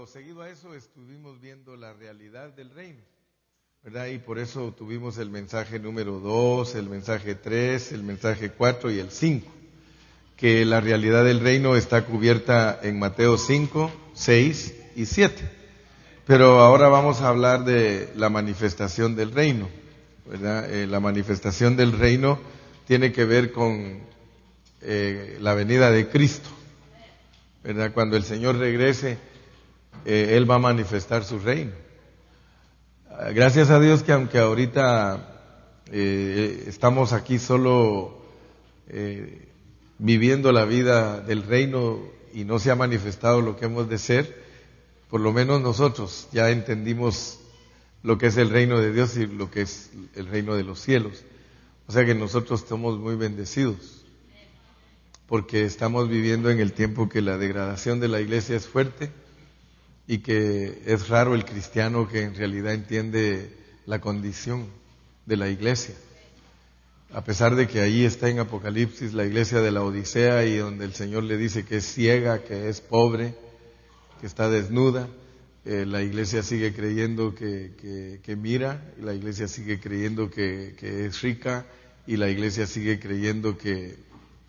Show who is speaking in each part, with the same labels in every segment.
Speaker 1: seguido a eso estuvimos viendo la realidad del reino, ¿verdad? Y por eso tuvimos el mensaje número 2, el mensaje 3, el mensaje 4 y el 5, que la realidad del reino está cubierta en Mateo 5, 6 y 7. Pero ahora vamos a hablar de la manifestación del reino, ¿verdad? La manifestación del reino tiene que ver con la venida de Cristo, ¿verdad? Cuando el Señor regrese, Él va a manifestar su reino. Gracias a Dios que aunque ahorita estamos aquí solo viviendo la vida del reino y no se ha manifestado lo que hemos de ser, por lo menos nosotros ya entendimos lo que es el reino de Dios y lo que es el reino de los cielos. O sea que nosotros estamos muy bendecidos, porque estamos viviendo en el tiempo que la degradación de la iglesia es fuerte y que es raro el cristiano que en realidad entiende la condición de la iglesia. A pesar de que ahí está en Apocalipsis la iglesia de la Odisea y donde el Señor le dice que es ciega, que es pobre, que está desnuda, la iglesia sigue creyendo que mira, la iglesia sigue creyendo que es rica y la iglesia sigue creyendo que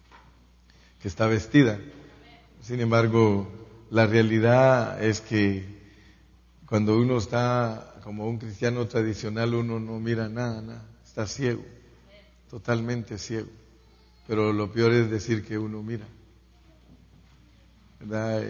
Speaker 1: está vestida. Sin embargo, la realidad es que cuando uno está como un cristiano tradicional, uno no mira nada, está ciego, totalmente ciego. Pero lo peor es decir que uno mira, ¿verdad?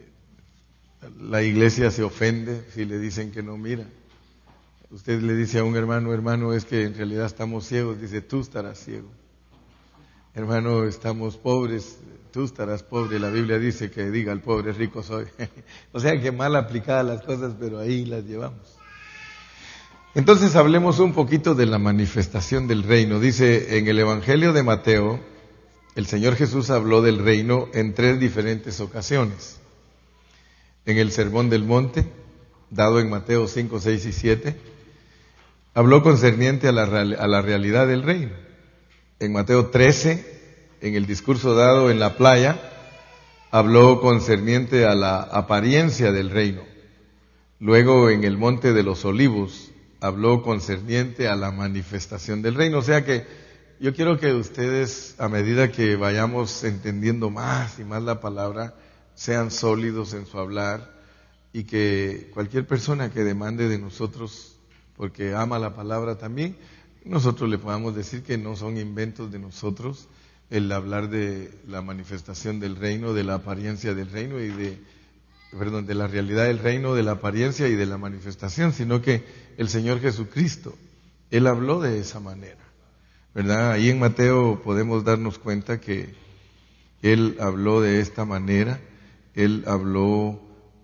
Speaker 1: La iglesia se ofende si le dicen que no mira. Usted le dice a un hermano, es que en realidad estamos ciegos, dice, tú estarás ciego. Hermano, estamos pobres, tú estarás pobre. La Biblia dice que diga al pobre, rico soy. O sea que mal aplicadas las cosas, pero ahí las llevamos. Entonces hablemos un poquito de la manifestación del reino. Dice en el Evangelio de Mateo, el Señor Jesús habló del reino en 3 diferentes ocasiones. En el Sermón del Monte, dado en Mateo 5, 6 y 7, habló concerniente a la realidad del reino. En Mateo 13, en el discurso dado en la playa, habló concerniente a la apariencia del reino. Luego, en el Monte de los Olivos, habló concerniente a la manifestación del reino. O sea que yo quiero que ustedes, a medida que vayamos entendiendo más y más la palabra, sean sólidos en su hablar y que cualquier persona que demande de nosotros, porque ama la palabra también, nosotros le podamos decir que no son inventos de nosotros el hablar de la manifestación del reino, de la apariencia del reino y de la realidad del reino, de la apariencia y de la manifestación, sino que el Señor Jesucristo, Él habló de esa manera, ¿verdad? Ahí en Mateo podemos darnos cuenta que Él habló de esta manera, Él habló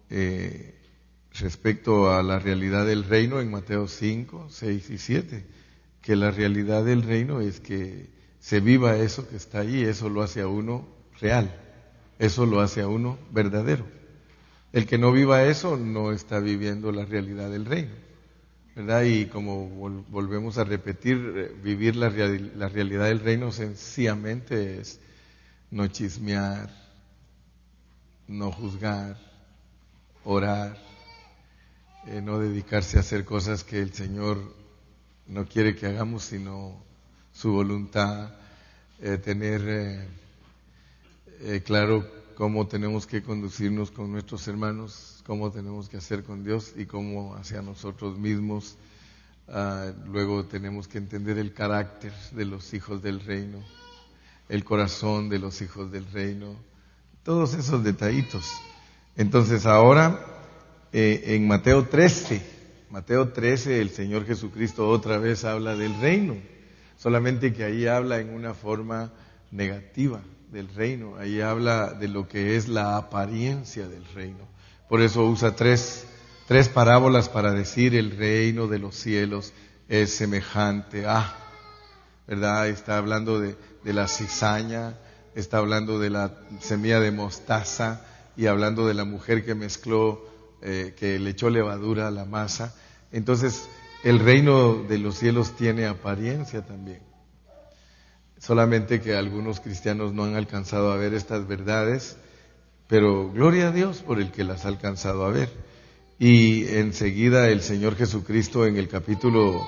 Speaker 1: respecto a la realidad del reino en Mateo 5, 6 y 7, que la realidad del reino es que se viva eso que está ahí, eso lo hace a uno real, eso lo hace a uno verdadero. El que no viva eso no está viviendo la realidad del reino, ¿verdad? Y como volvemos a repetir, vivir la realidad del reino sencillamente es no chismear, no juzgar, orar, no dedicarse a hacer cosas que el Señor no quiere que hagamos, sino su voluntad, tener claro cómo tenemos que conducirnos con nuestros hermanos, cómo tenemos que hacer con Dios y cómo hacia nosotros mismos. Luego tenemos que entender el carácter de los hijos del reino, el corazón de los hijos del reino, todos esos detallitos. Entonces ahora en Mateo 13, el Señor Jesucristo otra vez habla del reino, solamente que ahí habla en una forma negativa del reino, ahí habla de lo que es la apariencia del reino. Por eso usa tres parábolas para decir el reino de los cielos es semejante a, ¿verdad? Está hablando de la cizaña, está hablando de la semilla de mostaza y hablando de la mujer que mezcló, que le echó levadura a la masa. Entonces, el reino de los cielos tiene apariencia también. Solamente que algunos cristianos no han alcanzado a ver estas verdades, pero gloria a Dios por el que las ha alcanzado a ver. Y enseguida el Señor Jesucristo en el capítulo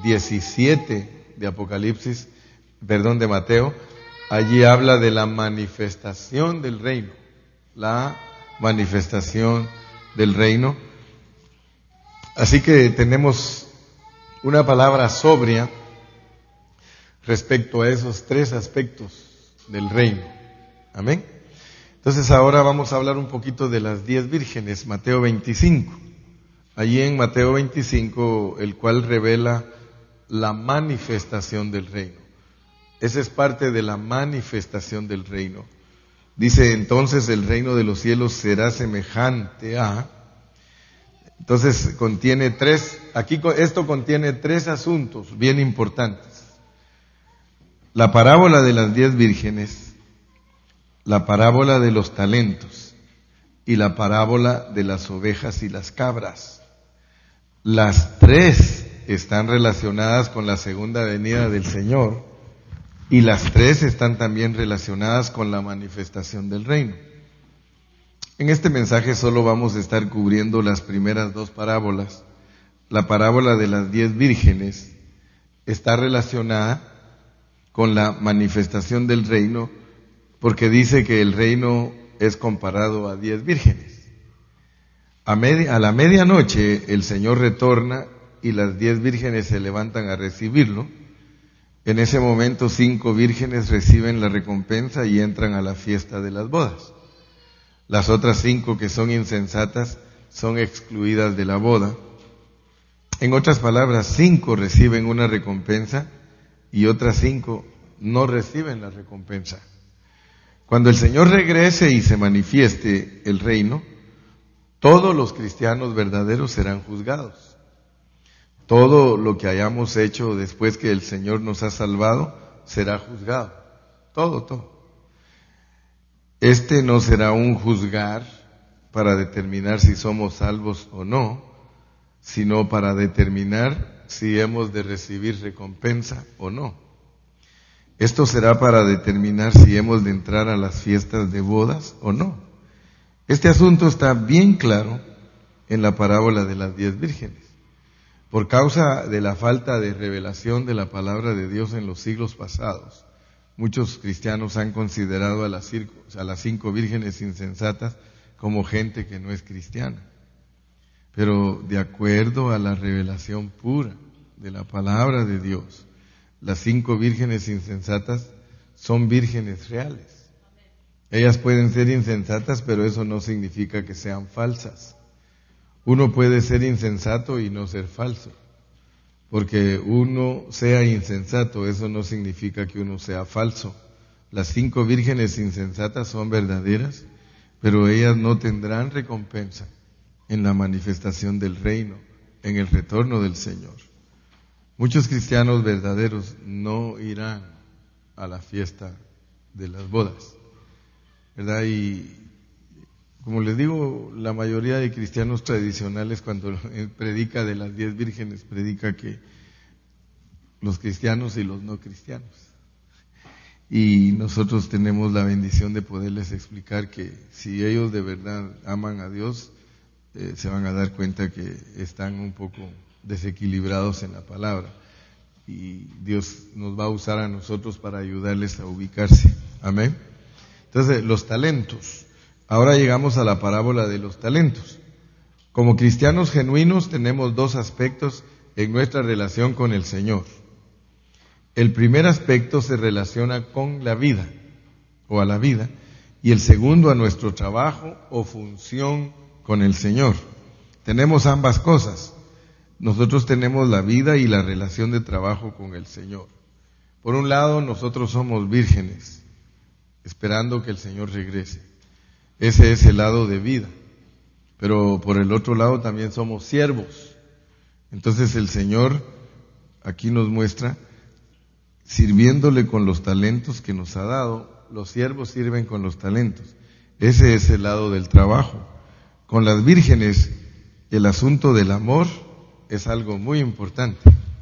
Speaker 1: 17 de Mateo, allí habla de la manifestación del reino. La manifestación del reino. Así que tenemos una palabra sobria respecto a esos tres aspectos del reino. Amén. Entonces ahora vamos a hablar un poquito de las 10 vírgenes, Mateo 25. Allí en Mateo 25, el cual revela la manifestación del reino. Esa es parte de la manifestación del reino. Dice, entonces el reino de los cielos será semejante a... Entonces contiene esto contiene tres asuntos bien importantes. La parábola de las 10 vírgenes, la parábola de los talentos y la parábola de las ovejas y las cabras. Las tres están relacionadas con la segunda venida del Señor y las tres están también relacionadas con la manifestación del reino. En este mensaje solo vamos a estar cubriendo las primeras dos parábolas. La parábola de las 10 vírgenes está relacionada con la manifestación del reino porque dice que el reino es comparado a 10 vírgenes. A la medianoche el Señor retorna y las 10 vírgenes se levantan a recibirlo. En ese momento 5 vírgenes reciben la recompensa y entran a la fiesta de las bodas. Las otras 5 que son insensatas son excluidas de la boda. En otras palabras, 5 reciben una recompensa y otras 5 no reciben la recompensa. Cuando el Señor regrese y se manifieste el reino, todos los cristianos verdaderos serán juzgados. Todo lo que hayamos hecho después que el Señor nos ha salvado será juzgado. Todo. Este no será un juzgar para determinar si somos salvos o no, sino para determinar si hemos de recibir recompensa o no. Esto será para determinar si hemos de entrar a las fiestas de bodas o no. Este asunto está bien claro en la parábola de las 10 vírgenes. Por causa de la falta de revelación de la palabra de Dios en los siglos pasados, muchos cristianos han considerado a las 5 vírgenes insensatas como gente que no es cristiana. Pero de acuerdo a la revelación pura de la palabra de Dios, las 5 vírgenes insensatas son vírgenes reales. Ellas pueden ser insensatas, pero eso no significa que sean falsas. Uno puede ser insensato y no ser falso. Porque uno sea insensato, eso no significa que uno sea falso. Las 5 vírgenes insensatas son verdaderas, pero ellas no tendrán recompensa en la manifestación del reino, en el retorno del Señor. Muchos cristianos verdaderos no irán a la fiesta de las bodas, ¿verdad? Y como les digo, la mayoría de cristianos tradicionales cuando predica de las 10 vírgenes, predica que los cristianos y los no cristianos. Y nosotros tenemos la bendición de poderles explicar que si ellos de verdad aman a Dios, se van a dar cuenta que están un poco desequilibrados en la palabra. Y Dios nos va a usar a nosotros para ayudarles a ubicarse. Amén. Entonces, los talentos. Ahora llegamos a la parábola de los talentos. Como cristianos genuinos tenemos 2 aspectos en nuestra relación con el Señor. El primer aspecto se relaciona con la vida, o a la vida, y el segundo a nuestro trabajo o función con el Señor. Tenemos ambas cosas. Nosotros tenemos la vida y la relación de trabajo con el Señor. Por un lado, nosotros somos vírgenes, esperando que el Señor regrese. Ese es el lado de vida. Pero por el otro lado también somos siervos. Entonces el Señor aquí nos muestra, sirviéndole con los talentos que nos ha dado, los siervos sirven con los talentos. Ese es el lado del trabajo. Con las vírgenes, el asunto del amor es algo muy importante.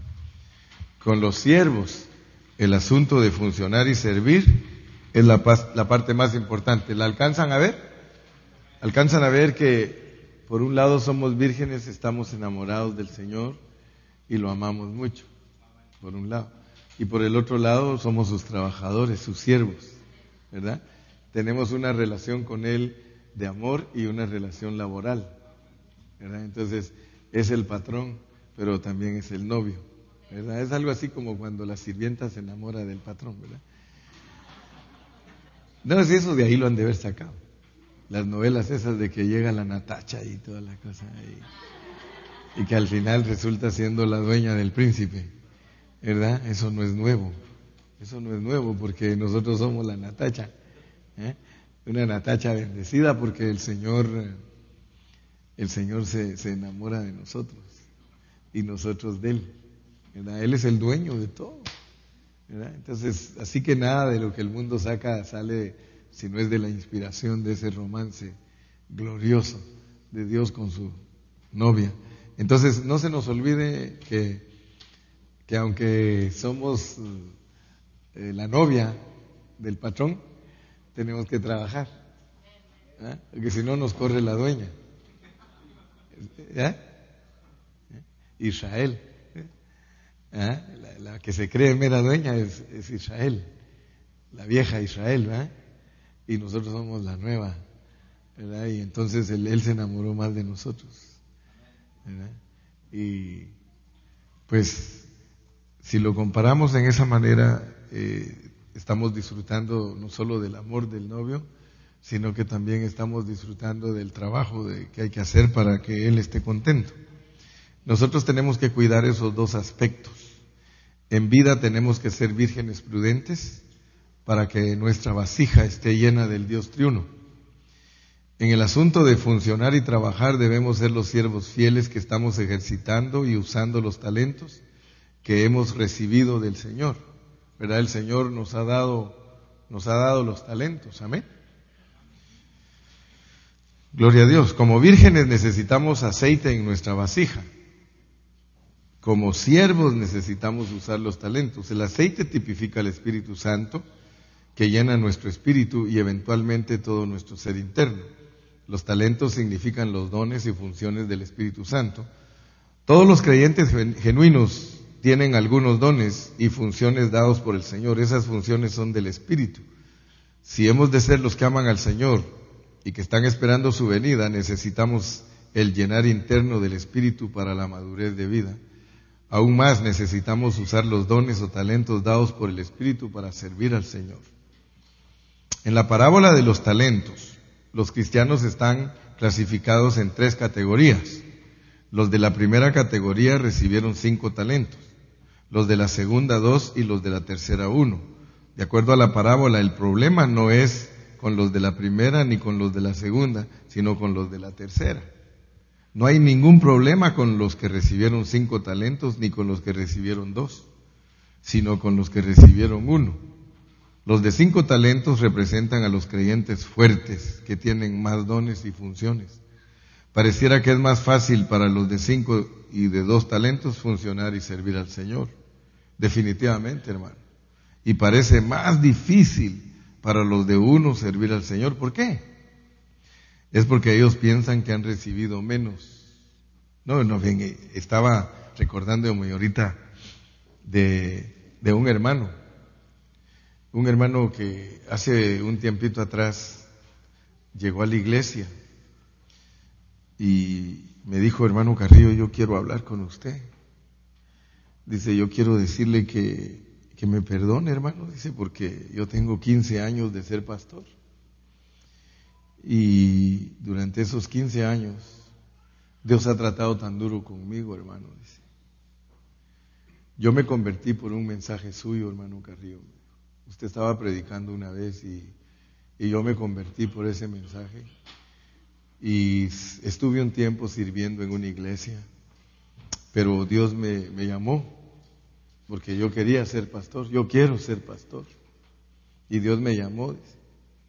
Speaker 1: Con los siervos, el asunto de funcionar y servir es la parte más importante. ¿La alcanzan a ver? ¿Alcanzan a ver que por un lado somos vírgenes, estamos enamorados del Señor y lo amamos mucho, por un lado. Y por el otro lado somos sus trabajadores, sus siervos, ¿verdad? Tenemos una relación con Él de amor y una relación laboral, ¿verdad? Entonces es el patrón, pero también es el novio, ¿verdad? Es algo así como cuando la sirvienta se enamora del patrón, ¿verdad? No, si eso de ahí lo han de haber sacado. Las novelas esas de que llega la Natacha y toda la cosa, y que al final resulta siendo la dueña del príncipe, ¿verdad? Eso no es nuevo. Eso no es nuevo porque nosotros somos la Natacha, ¿eh? Una Natacha bendecida porque el Señor se enamora de nosotros y nosotros de Él, ¿verdad? Él es el dueño de todo, ¿verdad? Entonces, así que nada de lo que el mundo saca sale si no es de la inspiración de ese romance glorioso de Dios con su novia. Entonces, no se nos olvide que aunque somos la novia del patrón, tenemos que trabajar, ¿eh? Porque si no nos corre la dueña, ¿eh? Israel, ¿eh? La que se cree mera dueña es Israel, la vieja Israel, ¿verdad? Y nosotros somos la nueva, ¿verdad? Y entonces él se enamoró más de nosotros, ¿verdad? Y pues si lo comparamos en esa manera, estamos disfrutando no solo del amor del novio, sino que también estamos disfrutando del trabajo que hay que hacer para que él esté contento. Nosotros tenemos que cuidar esos dos aspectos. En vida tenemos que ser vírgenes prudentes para que nuestra vasija esté llena del Dios triuno. En el asunto de funcionar y trabajar debemos ser los siervos fieles que estamos ejercitando y usando los talentos que hemos recibido del Señor, ¿verdad? El Señor nos ha dado los talentos, amén. Gloria a Dios. Como vírgenes necesitamos aceite en nuestra vasija. Como siervos necesitamos usar los talentos. El aceite tipifica al Espíritu Santo que llena nuestro espíritu y eventualmente todo nuestro ser interno. Los talentos significan los dones y funciones del Espíritu Santo. Todos los creyentes genuinos tienen algunos dones y funciones dados por el Señor. Esas funciones son del Espíritu. Si hemos de ser los que aman al Señor y que están esperando su venida, necesitamos el llenar interno del Espíritu para la madurez de vida. Aún más necesitamos usar los dones o talentos dados por el Espíritu para servir al Señor. En la parábola de los talentos, los cristianos están clasificados en 3 categorías. Los de la primera categoría recibieron 5 talentos, los de la segunda 2 y los de la tercera 1. De acuerdo a la parábola, el problema no es con los de la primera ni con los de la segunda, sino con los de la tercera. No hay ningún problema con los que recibieron 5 talentos ni con los que recibieron 2, sino con los que recibieron 1. Los de 5 talentos representan a los creyentes fuertes que tienen más dones y funciones. Pareciera que es más fácil para los de 5 y de 2 talentos funcionar y servir al Señor. Definitivamente, hermano. Y parece más difícil para los de 1 servir al Señor. ¿Por qué? Es porque ellos piensan que han recibido menos. No, bien, estaba recordando muy ahorita de un hermano que hace un tiempito atrás llegó a la iglesia y me dijo: hermano Carrillo, yo quiero hablar con usted. Dice: yo quiero decirle que me perdone, hermano, dice, porque yo tengo 15 años de ser pastor. Y durante esos 15 años, Dios ha tratado tan duro conmigo, hermano, dice. Yo me convertí por un mensaje suyo, hermano Carrillo. Usted estaba predicando una vez y yo me convertí por ese mensaje. Y estuve un tiempo sirviendo en una iglesia, pero Dios me llamó porque yo quería ser pastor, yo quiero ser pastor. Y Dios me llamó, dice.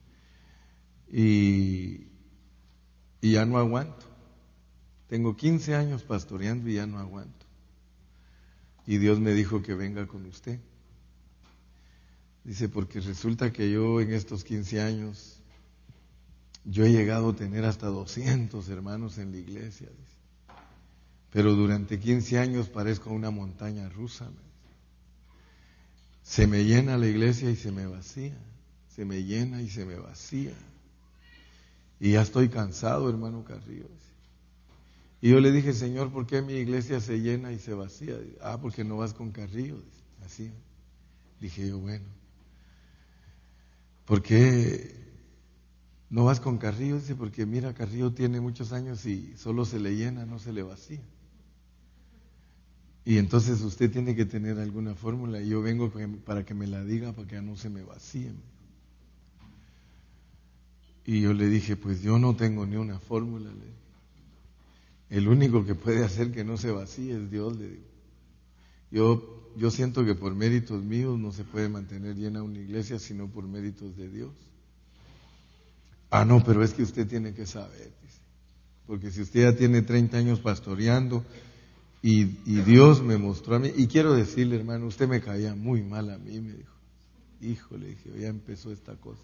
Speaker 1: Y ya no aguanto. Tengo 15 años pastoreando y ya no aguanto. Y Dios me dijo que venga con usted. Dice, porque resulta que yo en estos 15 años yo he llegado a tener hasta 200 hermanos en la iglesia, dice. Pero durante 15 años parezco una montaña rusa. Me dice. Se me llena la iglesia y se me vacía. Se me llena y se me vacía. Y ya estoy cansado, hermano Carrillo. Dice. Y yo le dije, Señor, ¿por qué mi iglesia se llena y se vacía? Dice, porque no vas con Carrillo. Dice. Así. Dije yo, bueno. ¿Por qué no vas con Carrillo? Dice, porque mira, Carrillo tiene muchos años y solo se le llena, no se le vacía. Y entonces usted tiene que tener alguna fórmula y yo vengo para que me la diga, para que no se me vacíe. Y yo le dije, pues yo no tengo ni una fórmula. El único que puede hacer que no se vacíe es Dios, le digo. Yo siento que por méritos míos no se puede mantener llena una iglesia, sino por méritos de Dios. No, pero es que usted tiene que saber, dice. Porque si usted ya tiene 30 años pastoreando y Dios me mostró a mí, y quiero decirle, hermano, usted me caía muy mal a mí, me dijo. Híjole, dije, ya empezó esta cosa.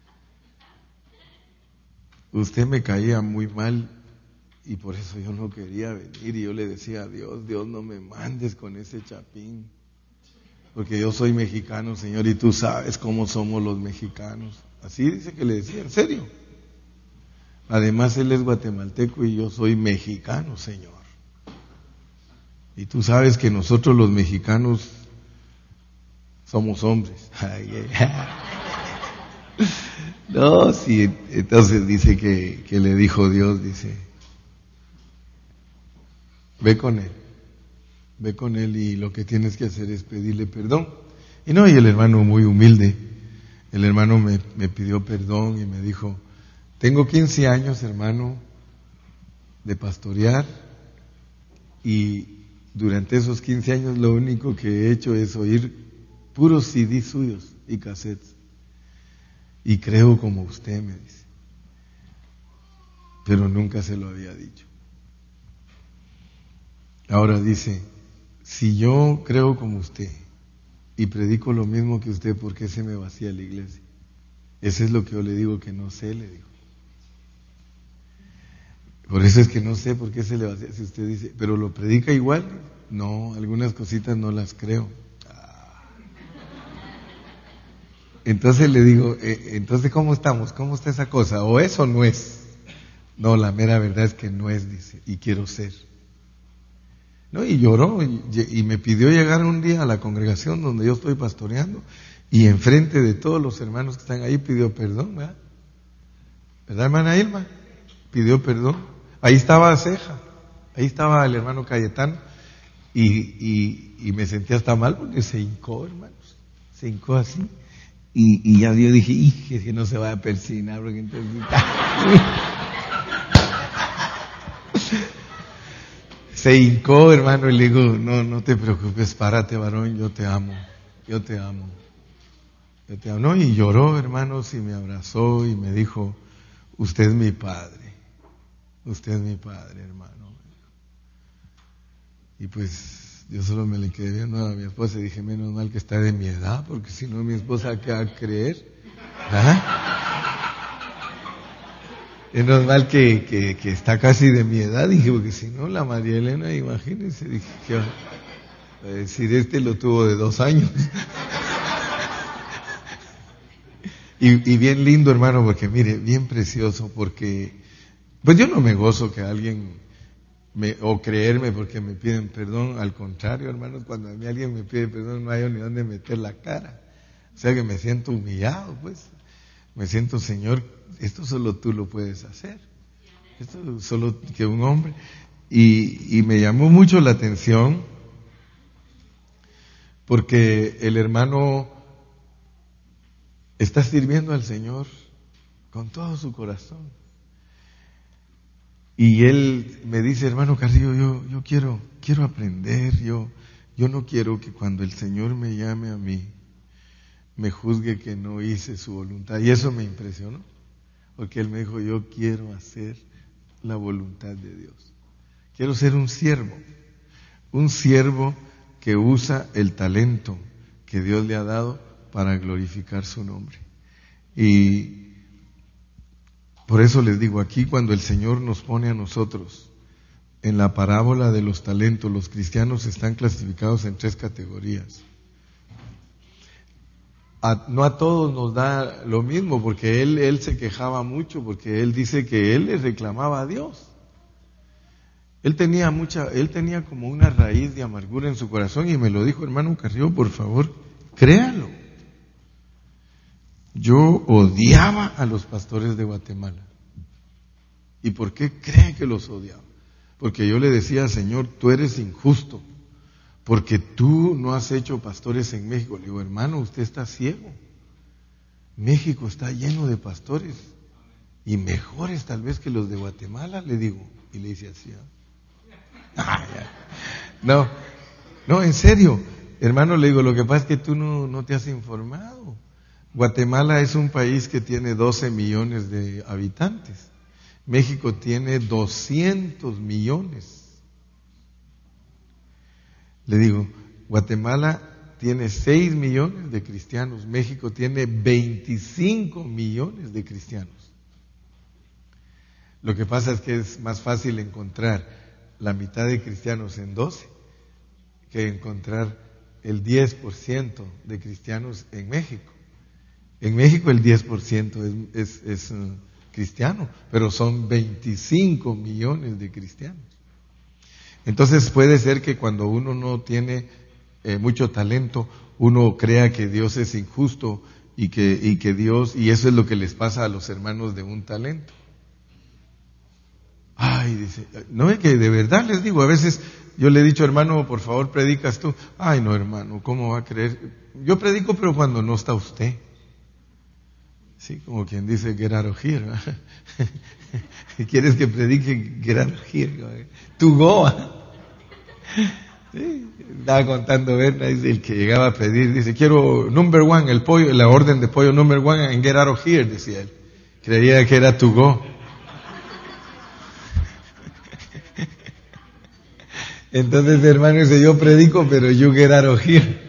Speaker 1: Usted me caía muy mal y por eso yo no quería venir y yo le decía a Dios, Dios, no me mandes con ese chapín, porque yo soy mexicano, Señor, y tú sabes cómo somos los mexicanos. Así dice que le decía, en serio. Además él es guatemalteco y yo soy mexicano, Señor. Y tú sabes que nosotros los mexicanos somos hombres. No, sí, entonces dice que le dijo Dios, dice, ve con él y lo que tienes que hacer es pedirle perdón. Y no, y el hermano muy humilde, el hermano me pidió perdón y me dijo, tengo 15 años, hermano, de pastorear y durante esos 15 años lo único que he hecho es oír puros CD suyos y cassettes. Y creo como usted, me dice. Pero nunca se lo había dicho. Ahora dice, si yo creo como usted y predico lo mismo que usted, ¿por qué se me vacía la iglesia? Eso es lo que yo le digo que no sé, le digo. Por eso es que no sé por qué se le vacía. Si usted dice, ¿pero lo predica igual? No, algunas cositas no las creo. Entonces le digo, entonces ¿cómo estamos? ¿Cómo está esa cosa? ¿O eso no es? No, la mera verdad es que no es, dice, y quiero ser. No, y lloró y me pidió llegar un día a la congregación donde yo estoy pastoreando y enfrente de todos los hermanos que están ahí pidió perdón, ¿verdad? ¿Verdad, hermana Irma? Pidió perdón. Ahí estaba Ceja, ahí estaba el hermano Cayetano y me sentí hasta mal porque se hincó, hermanos, se hincó así. Y ya yo dije, que no se vaya a persignar, porque entonces... Se hincó, hermano, y le digo, no te preocupes, párate, varón, yo te amo. No, y lloró, hermanos, y me abrazó y me dijo, usted es mi padre, hermano. Y pues... yo solo me le quedé viendo a mi esposa y dije, menos mal que está de mi edad, porque si no mi esposa, ¿qué va a creer? Menos mal que está casi de mi edad, dije, porque si no, la María Elena, imagínense, dije, ¿qué va a decir? Lo tuvo de 2 años. Y bien lindo, hermano, porque mire, bien precioso, porque, pues yo no me gozo que alguien... o creerme porque me piden perdón, al contrario, hermanos, cuando a mí alguien me pide perdón no hay ni dónde meter la cara, o sea que me siento humillado, pues, me siento, Señor, esto solo tú lo puedes hacer, esto solo que un hombre, y me llamó mucho la atención porque el hermano está sirviendo al Señor con todo su corazón. Y él me dice, hermano Carrillo, yo quiero aprender, yo no quiero que cuando el Señor me llame a mí, me juzgue que no hice su voluntad. Y eso me impresionó, porque él me dijo, yo quiero hacer la voluntad de Dios. Quiero ser un siervo que usa el talento que Dios le ha dado para glorificar su nombre. Y Por eso les digo, aquí cuando el Señor nos pone a nosotros en la parábola de los talentos, los cristianos están clasificados en 3 categorías. No a todos nos da lo mismo, porque él se quejaba mucho, porque él dice que él le reclamaba a Dios. Él tenía como una raíz de amargura en su corazón y me lo dijo, hermano Carrillo, por favor, créalo. Yo odiaba a los pastores de Guatemala. ¿Y por qué cree que los odiaba? Porque yo le decía, Señor, tú eres injusto, porque tú no has hecho pastores en México. Le digo, hermano, usted está ciego. México está lleno de pastores y mejores tal vez que los de Guatemala, le digo. Y le dice así, no, en serio, hermano, le digo, lo que pasa es que tú no te has informado. Guatemala es un país que tiene 12 millones de habitantes. México tiene 200 millones. Le digo, Guatemala tiene 6 millones de cristianos, México tiene 25 millones de cristianos. Lo que pasa es que es más fácil encontrar la mitad de cristianos en 12 que encontrar el 10% de cristianos en México. En México el 10% es cristiano, pero son 25 millones de cristianos. Entonces puede ser que cuando uno no tiene mucho talento, uno crea que Dios es injusto y que Dios, y eso es lo que les pasa a los hermanos de un talento. Ay, dice, no es que de verdad les digo, a veces yo le he dicho, hermano, por favor predicas tú. Ay, no, hermano, ¿cómo va a creer? Yo predico, pero cuando no está usted. Sí, como quien dice, get out of here. ¿Quieres que predique? Get out of here. To go. Sí, estaba contando Berna, dice, el que llegaba a pedir, dice, quiero number 1, el pollo, la orden de pollo number 1 and get out of here, decía él. Creía que era to go. Entonces, hermano, dice, yo predico, pero you get out of here.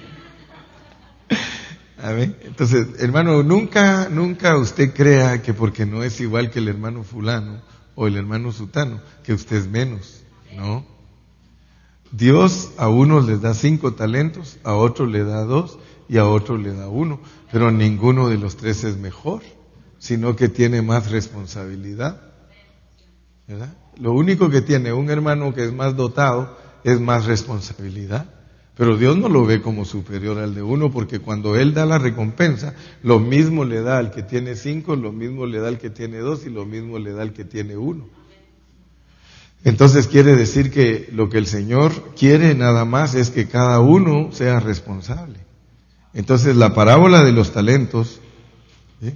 Speaker 1: Amén. Entonces, hermano, nunca usted crea que porque no es igual que el hermano fulano o el hermano sutano, que usted es menos. No. Dios a unos les da 5 talentos, a otros le da 2 y a otros le da 1. Pero ninguno de los 3 es mejor, sino que tiene más responsabilidad. ¿Verdad? Lo único que tiene un hermano que es más dotado es más responsabilidad. Pero Dios no lo ve como superior al de uno, porque cuando Él da la recompensa, lo mismo le da al que tiene 5, lo mismo le da al que tiene 2 y lo mismo le da al que tiene 1. Entonces quiere decir que lo que el Señor quiere nada más es que cada uno sea responsable. Entonces la parábola de los talentos, ¿sí?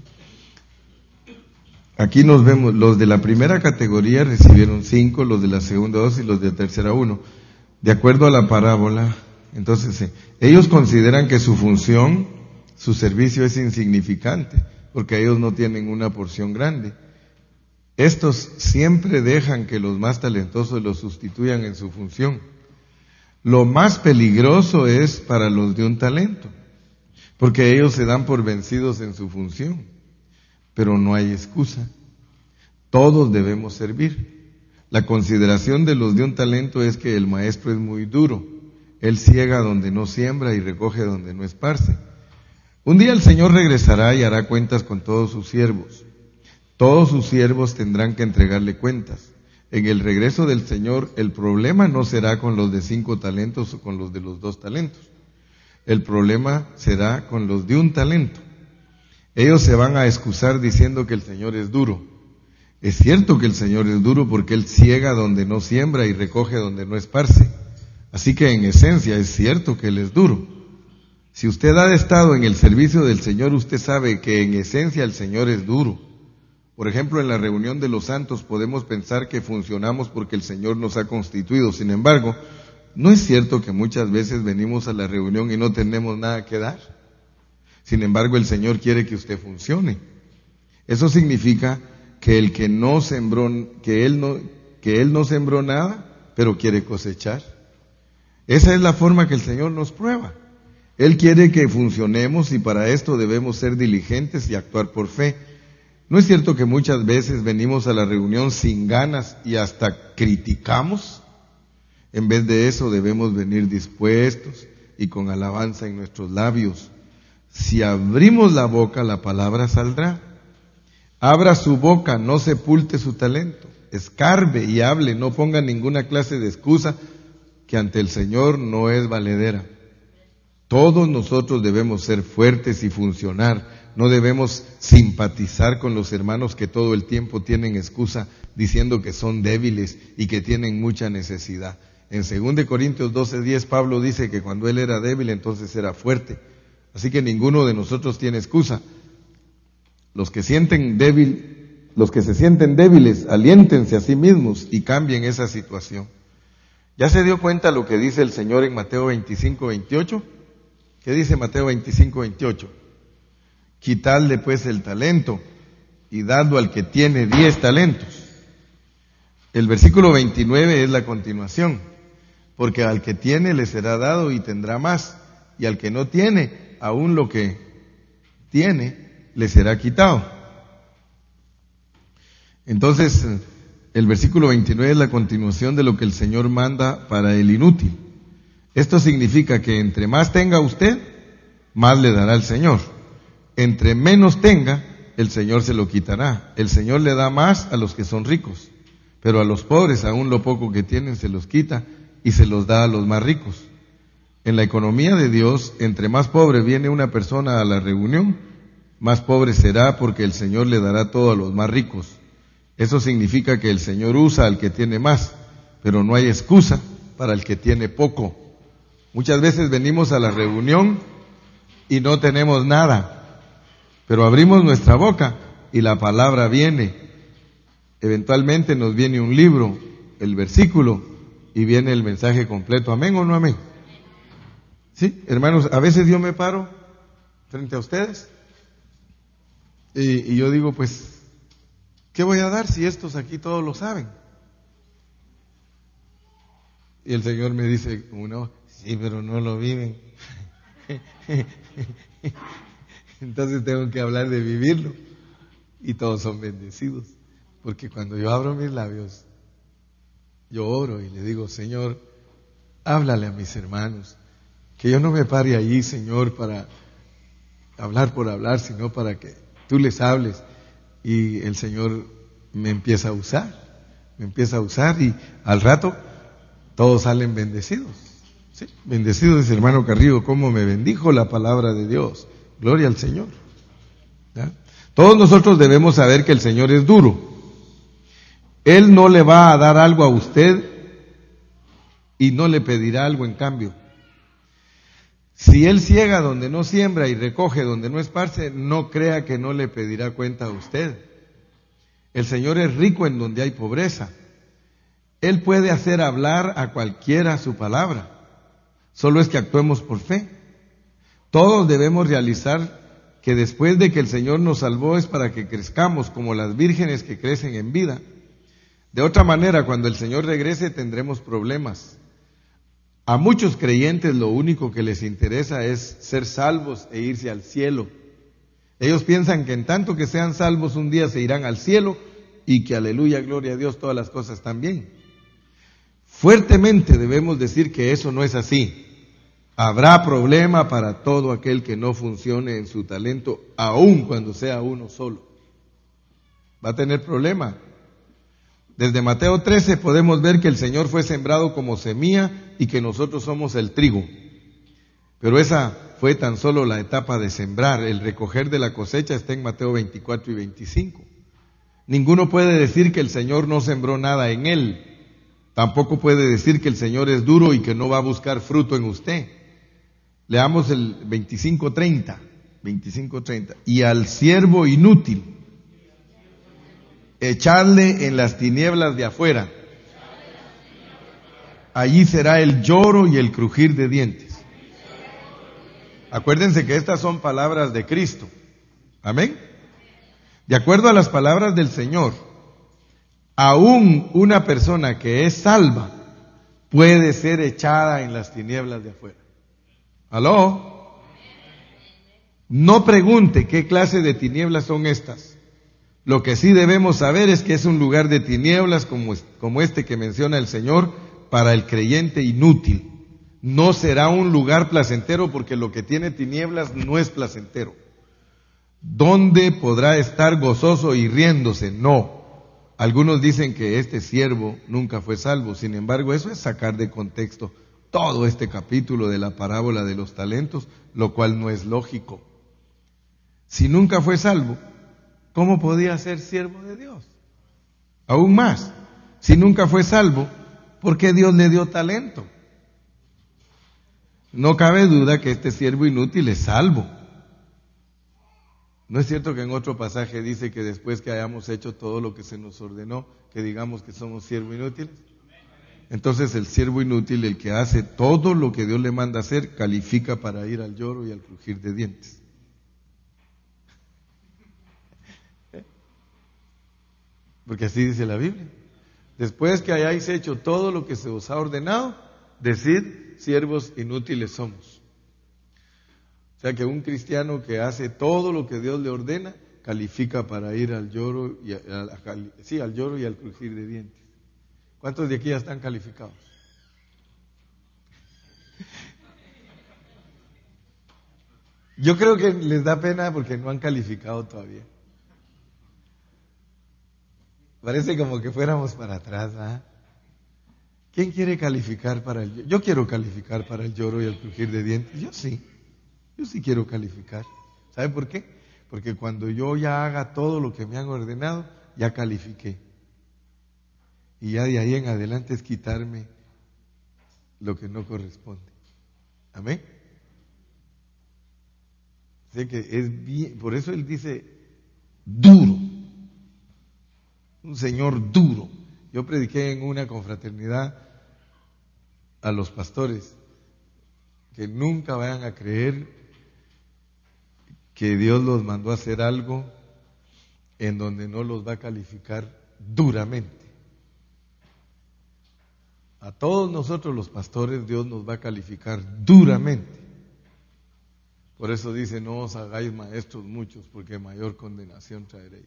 Speaker 1: Aquí nos vemos, los de la primera categoría recibieron 5, los de la segunda 2 y los de la tercera 1. De acuerdo a la parábola, entonces ellos consideran que su función, su servicio es insignificante, porque ellos no tienen una porción grande. Estos siempre dejan que los más talentosos los sustituyan en su función. Lo más peligroso es para los de un talento, porque ellos se dan por vencidos en su función. Pero no hay excusa. Todos debemos servir. La consideración de los de un talento es que el maestro es muy duro. Él ciega donde no siembra y recoge donde no esparce. Un día el Señor regresará y hará cuentas con todos sus siervos. Todos sus siervos tendrán que entregarle cuentas. En el regreso del Señor, el problema no será con los de 5 talentos o con los de los 2 talentos. El problema será con los de un talento. Ellos se van a excusar diciendo que el Señor es duro. Es cierto que el Señor es duro porque Él ciega donde no siembra y recoge donde no esparce. Así que en esencia es cierto que Él es duro. Si usted ha estado en el servicio del Señor, usted sabe que en esencia el Señor es duro. Por ejemplo, en la reunión de los santos podemos pensar que funcionamos porque el Señor nos ha constituido. Sin embargo, ¿no es cierto que muchas veces venimos a la reunión y no tenemos nada que dar? Sin embargo, el Señor quiere que usted funcione. Eso significa que el que no sembró, que él no sembró nada, pero quiere cosechar. Esa es la forma que el Señor nos prueba. Él quiere que funcionemos y para esto debemos ser diligentes y actuar por fe. ¿No es cierto que muchas veces venimos a la reunión sin ganas y hasta criticamos? En vez de eso debemos venir dispuestos y con alabanza en nuestros labios. Si abrimos la boca, la palabra saldrá. Abra su boca, no sepulte su talento. Escarbe y hable, no ponga ninguna clase de excusa que ante el Señor no es valedera. Todos nosotros debemos ser fuertes y funcionar. No debemos simpatizar con los hermanos que todo el tiempo tienen excusa diciendo que son débiles y que tienen mucha necesidad. En 2 Corintios 12:10 Pablo dice que cuando él era débil entonces era fuerte. Así que ninguno de nosotros tiene excusa. Los que se sienten débiles, aliéntense a sí mismos y cambien esa situación. ¿Ya se dio cuenta lo que dice el Señor en Mateo 25:28? ¿Qué dice Mateo 25:28? Quitadle pues el talento y dadlo al que tiene 10 talentos. El versículo 29 es la continuación. Porque al que tiene le será dado y tendrá más, y al que no tiene, aún lo que tiene le será quitado. Entonces, el versículo 29 es la continuación de lo que el Señor manda para el inútil. Esto significa que entre más tenga usted, más le dará el Señor. Entre menos tenga, el Señor se lo quitará. El Señor le da más a los que son ricos, pero a los pobres, aún lo poco que tienen, se los quita y se los da a los más ricos. En la economía de Dios, entre más pobre viene una persona a la reunión, más pobre será porque el Señor le dará todo a los más ricos. Eso significa que el Señor usa al que tiene más, pero no hay excusa para el que tiene poco. Muchas veces venimos a la reunión y no tenemos nada, pero abrimos nuestra boca y la palabra viene. Eventualmente nos viene un libro, el versículo, y viene el mensaje completo. ¿Amén o no amén? Sí, hermanos, a veces yo me paro frente a ustedes y yo digo, pues, ¿qué voy a dar si estos aquí todos lo saben? Y el Señor me dice, como no, sí, pero no lo viven. Entonces tengo que hablar de vivirlo. Y todos son bendecidos. Porque cuando yo abro mis labios, yo oro y le digo, Señor, háblale a mis hermanos. Que yo no me pare allí, Señor, para hablar por hablar, sino para que tú les hables. Y el Señor me empieza a usar y al rato todos salen bendecidos. ¿Sí? Bendecido es hermano Carrillo, cómo me bendijo la palabra de Dios. Gloria al Señor. ¿Ya? Todos nosotros debemos saber que el Señor es duro. Él no le va a dar algo a usted y no le pedirá algo en cambio. Si Él ciega donde no siembra y recoge donde no esparce, no crea que no le pedirá cuenta a usted. El Señor es rico en donde hay pobreza. Él puede hacer hablar a cualquiera su palabra. Solo es que actuemos por fe. Todos debemos realizar que después de que el Señor nos salvó es para que crezcamos como las vírgenes que crecen en vida. De otra manera, cuando el Señor regrese tendremos problemas. A muchos creyentes lo único que les interesa es ser salvos e irse al cielo. Ellos piensan que en tanto que sean salvos un día se irán al cielo y que aleluya, gloria a Dios, todas las cosas están bien. Fuertemente debemos decir que eso no es así. Habrá problema para todo aquel que no funcione en su talento, aun cuando sea uno solo. Va a tener problema. Desde Mateo 13 podemos ver que el Señor fue sembrado como semilla y que nosotros somos el trigo. Pero esa fue tan solo la etapa de sembrar. El recoger de la cosecha está en Mateo 24 y 25. Ninguno puede decir que el Señor no sembró nada en él. Tampoco puede decir que el Señor es duro y que no va a buscar fruto en usted. Leamos el 25:30. Y al siervo inútil, echadle en las tinieblas de afuera. Allí será el lloro y el crujir de dientes. Acuérdense que estas son palabras de Cristo. Amén. De acuerdo a las palabras del Señor, aún una persona que es salva puede ser echada en las tinieblas de afuera. ¿Aló? No pregunte qué clase de tinieblas son estas. Lo que sí debemos saber es que es un lugar de tinieblas como este que menciona el Señor para el creyente inútil. No será un lugar placentero porque lo que tiene tinieblas no es placentero. ¿Dónde podrá estar gozoso y riéndose? No. Algunos dicen que este siervo nunca fue salvo. Sin embargo, eso es sacar de contexto todo este capítulo de la parábola de los talentos, lo cual no es lógico. Si nunca fue salvo, ¿cómo podía ser siervo de Dios? Aún más, si nunca fue salvo, ¿por qué Dios le dio talento? No cabe duda que este siervo inútil es salvo. ¿No es cierto que en otro pasaje dice que después que hayamos hecho todo lo que se nos ordenó, que digamos que somos siervos inútiles? Entonces el siervo inútil, el que hace todo lo que Dios le manda hacer, califica para ir al lloro y al crujir de dientes. Porque así dice la Biblia. Después que hayáis hecho todo lo que se os ha ordenado, decid, siervos inútiles somos. O sea que un cristiano que hace todo lo que Dios le ordena, califica para ir al lloro y al lloro y al crujir de dientes. ¿Cuántos de aquí ya están calificados? Yo creo que les da pena porque no han calificado todavía. Parece como que fuéramos para atrás, ¿ah? ¿Quién quiere calificar para el lloro? Yo quiero calificar para el lloro y el crujir de dientes. Yo sí quiero calificar. ¿Sabe por qué? Porque cuando yo ya haga todo lo que me han ordenado, ya califiqué. Y ya de ahí en adelante es quitarme lo que no corresponde. Amén. Sé que es bien, por eso él dice duro. Un señor duro. Yo prediqué en una confraternidad a los pastores que nunca vayan a creer que Dios los mandó a hacer algo en donde no los va a calificar duramente. A todos nosotros los pastores Dios nos va a calificar duramente. Por eso dice, no os hagáis maestros muchos, porque mayor condenación traeréis.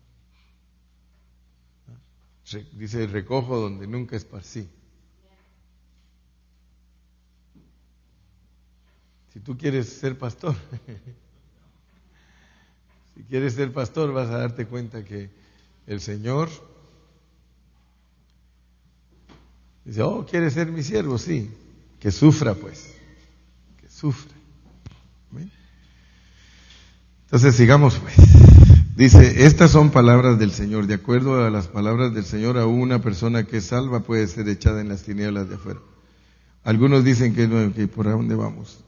Speaker 1: Dice, recojo donde nunca esparcí. Si tú quieres ser pastor, si quieres ser pastor, vas a darte cuenta que el Señor dice, oh, ¿quieres ser mi siervo? Sí, que sufra pues, que sufra. ¿Bien? Entonces sigamos pues. Dice, estas son palabras del Señor. De acuerdo a las palabras del Señor, aún una persona que es salva puede ser echada en las tinieblas de afuera. Algunos dicen que no, que por dónde vamos.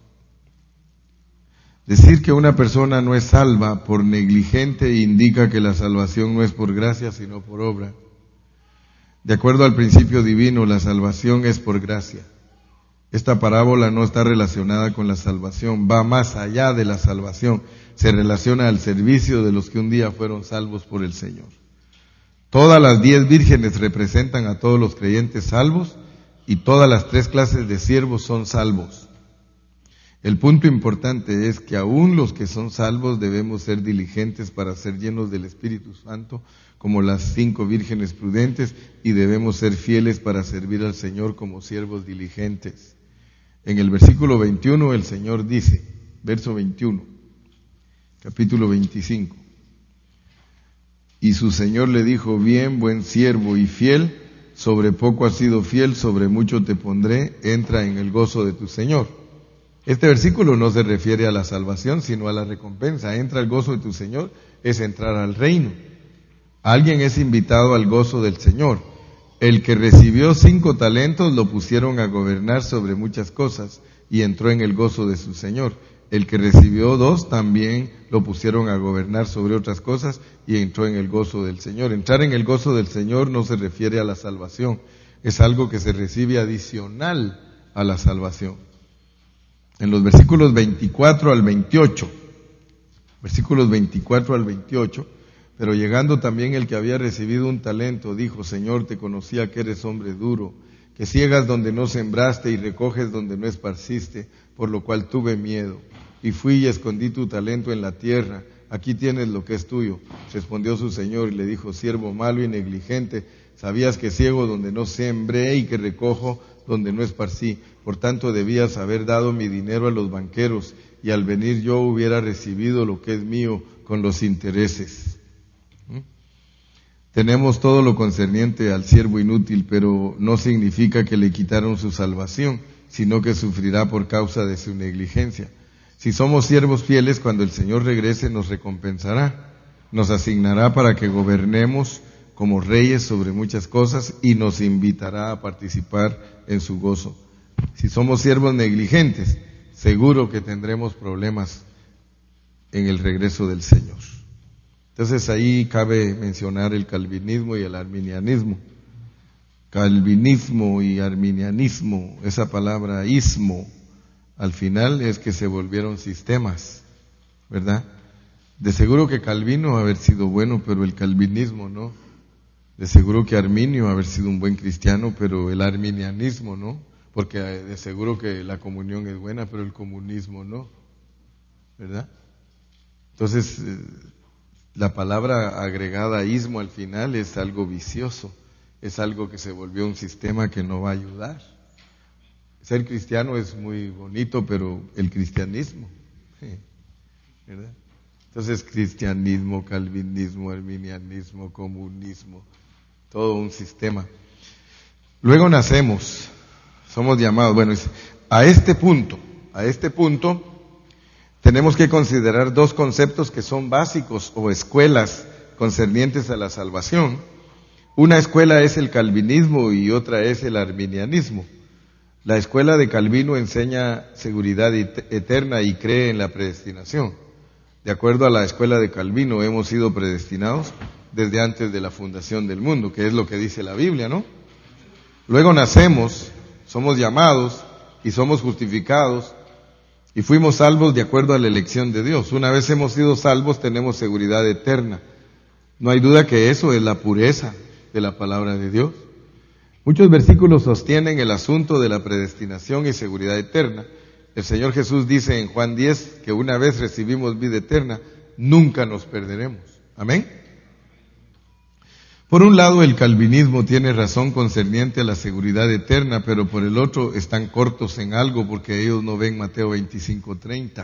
Speaker 1: Decir que una persona no es salva por negligente indica que la salvación no es por gracia, sino por obra. De acuerdo al principio divino, la salvación es por gracia. Esta parábola no está relacionada con la salvación, va más allá de la salvación, se relaciona al servicio de los que un día fueron salvos por el Señor. Todas las 10 vírgenes representan a todos los creyentes salvos y todas las 3 clases de siervos son salvos. El punto importante es que aún los que son salvos debemos ser diligentes para ser llenos del Espíritu Santo, como las 5 vírgenes prudentes, y debemos ser fieles para servir al Señor como siervos diligentes. En el versículo 21 el Señor dice, verso 21, capítulo 25, y su Señor le dijo, bien, buen siervo y fiel, sobre poco has sido fiel, sobre mucho te pondré, entra en el gozo de tu Señor. Este versículo no se refiere a la salvación, sino a la recompensa. Entra al gozo de tu Señor, es entrar al reino. Alguien es invitado al gozo del Señor. El que recibió 5 talentos lo pusieron a gobernar sobre muchas cosas y entró en el gozo de su Señor. El que recibió 2 también lo pusieron a gobernar sobre otras cosas y entró en el gozo del Señor. Entrar en el gozo del Señor no se refiere a la salvación, es algo que se recibe adicional a la salvación. En los versículos 24 al 28, pero llegando también el que había recibido un talento, dijo, Señor, te conocía que eres hombre duro, que ciegas donde no sembraste y recoges donde no esparciste, por lo cual tuve miedo. Y fui y escondí tu talento en la tierra, aquí tienes lo que es tuyo. Respondió su señor y le dijo, siervo malo y negligente, sabías que ciego donde no sembré y que recojo donde no esparcí. Por tanto debías haber dado mi dinero a los banqueros y al venir yo hubiera recibido lo que es mío con los intereses. Tenemos todo lo concerniente al siervo inútil, pero no significa que le quitaron su salvación, sino que sufrirá por causa de su negligencia. Si somos siervos fieles, cuando el Señor regrese nos recompensará, nos asignará para que gobernemos como reyes sobre muchas cosas y nos invitará a participar en su gozo. Si somos siervos negligentes, seguro que tendremos problemas en el regreso del Señor. Entonces ahí cabe mencionar el calvinismo y el arminianismo. Calvinismo y arminianismo, esa palabra ismo, al final es que se volvieron sistemas, ¿verdad? De seguro que Calvino haber sido bueno, pero el calvinismo no. De seguro que Arminio haber sido un buen cristiano, pero el arminianismo no. Porque de seguro que la comunión es buena, pero el comunismo no, ¿verdad? Entonces, la palabra agregada ismo al final es algo vicioso, es algo que se volvió un sistema que no va a ayudar. Ser cristiano es muy bonito, pero el cristianismo, ¿verdad? Entonces, cristianismo, calvinismo, arminianismo, comunismo, todo un sistema. Luego nacemos, somos llamados, bueno, a este punto, tenemos que considerar dos conceptos que son básicos o escuelas concernientes a la salvación. Una escuela es el calvinismo y otra es el arminianismo. La escuela de Calvino enseña seguridad eterna y cree en la predestinación. De acuerdo a la escuela de Calvino, hemos sido predestinados desde antes de la fundación del mundo, que es lo que dice la Biblia, ¿no? Luego nacemos, somos llamados y somos justificados y fuimos salvos de acuerdo a la elección de Dios. Una vez hemos sido salvos, tenemos seguridad eterna. No hay duda que eso es la pureza de la palabra de Dios. Muchos versículos sostienen el asunto de la predestinación y seguridad eterna. El Señor Jesús dice en Juan 10 que una vez recibimos vida eterna, nunca nos perderemos. Amén. Por un lado, el calvinismo tiene razón concerniente a la seguridad eterna, pero por el otro están cortos en algo porque ellos no ven Mateo 25:30.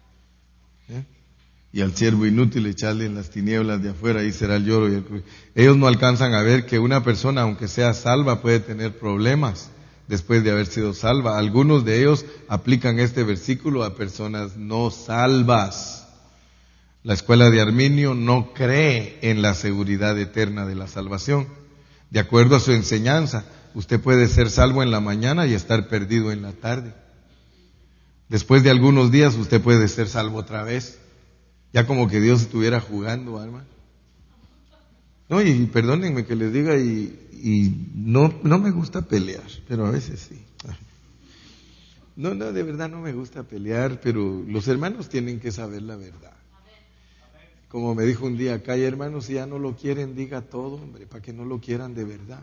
Speaker 1: Y al siervo inútil echarle en las tinieblas de afuera, ahí será el lloro y el crujido. Ellos no alcanzan a ver que una persona, aunque sea salva, puede tener problemas después de haber sido salva. Algunos de ellos aplican este versículo a personas no salvas. La escuela de Arminio no cree en la seguridad eterna de la salvación. De acuerdo a su enseñanza, usted puede ser salvo en la mañana y estar perdido en la tarde. Después de algunos días usted puede ser salvo otra vez. Ya como que Dios estuviera jugando, hermano. No, y perdónenme que les diga, y no me gusta pelear, pero a veces sí. No, de verdad no me gusta pelear, pero los hermanos tienen que saber la verdad. Como me dijo un día acá, hay hermanos, si ya no lo quieren, diga todo, hombre, para que no lo quieran de verdad.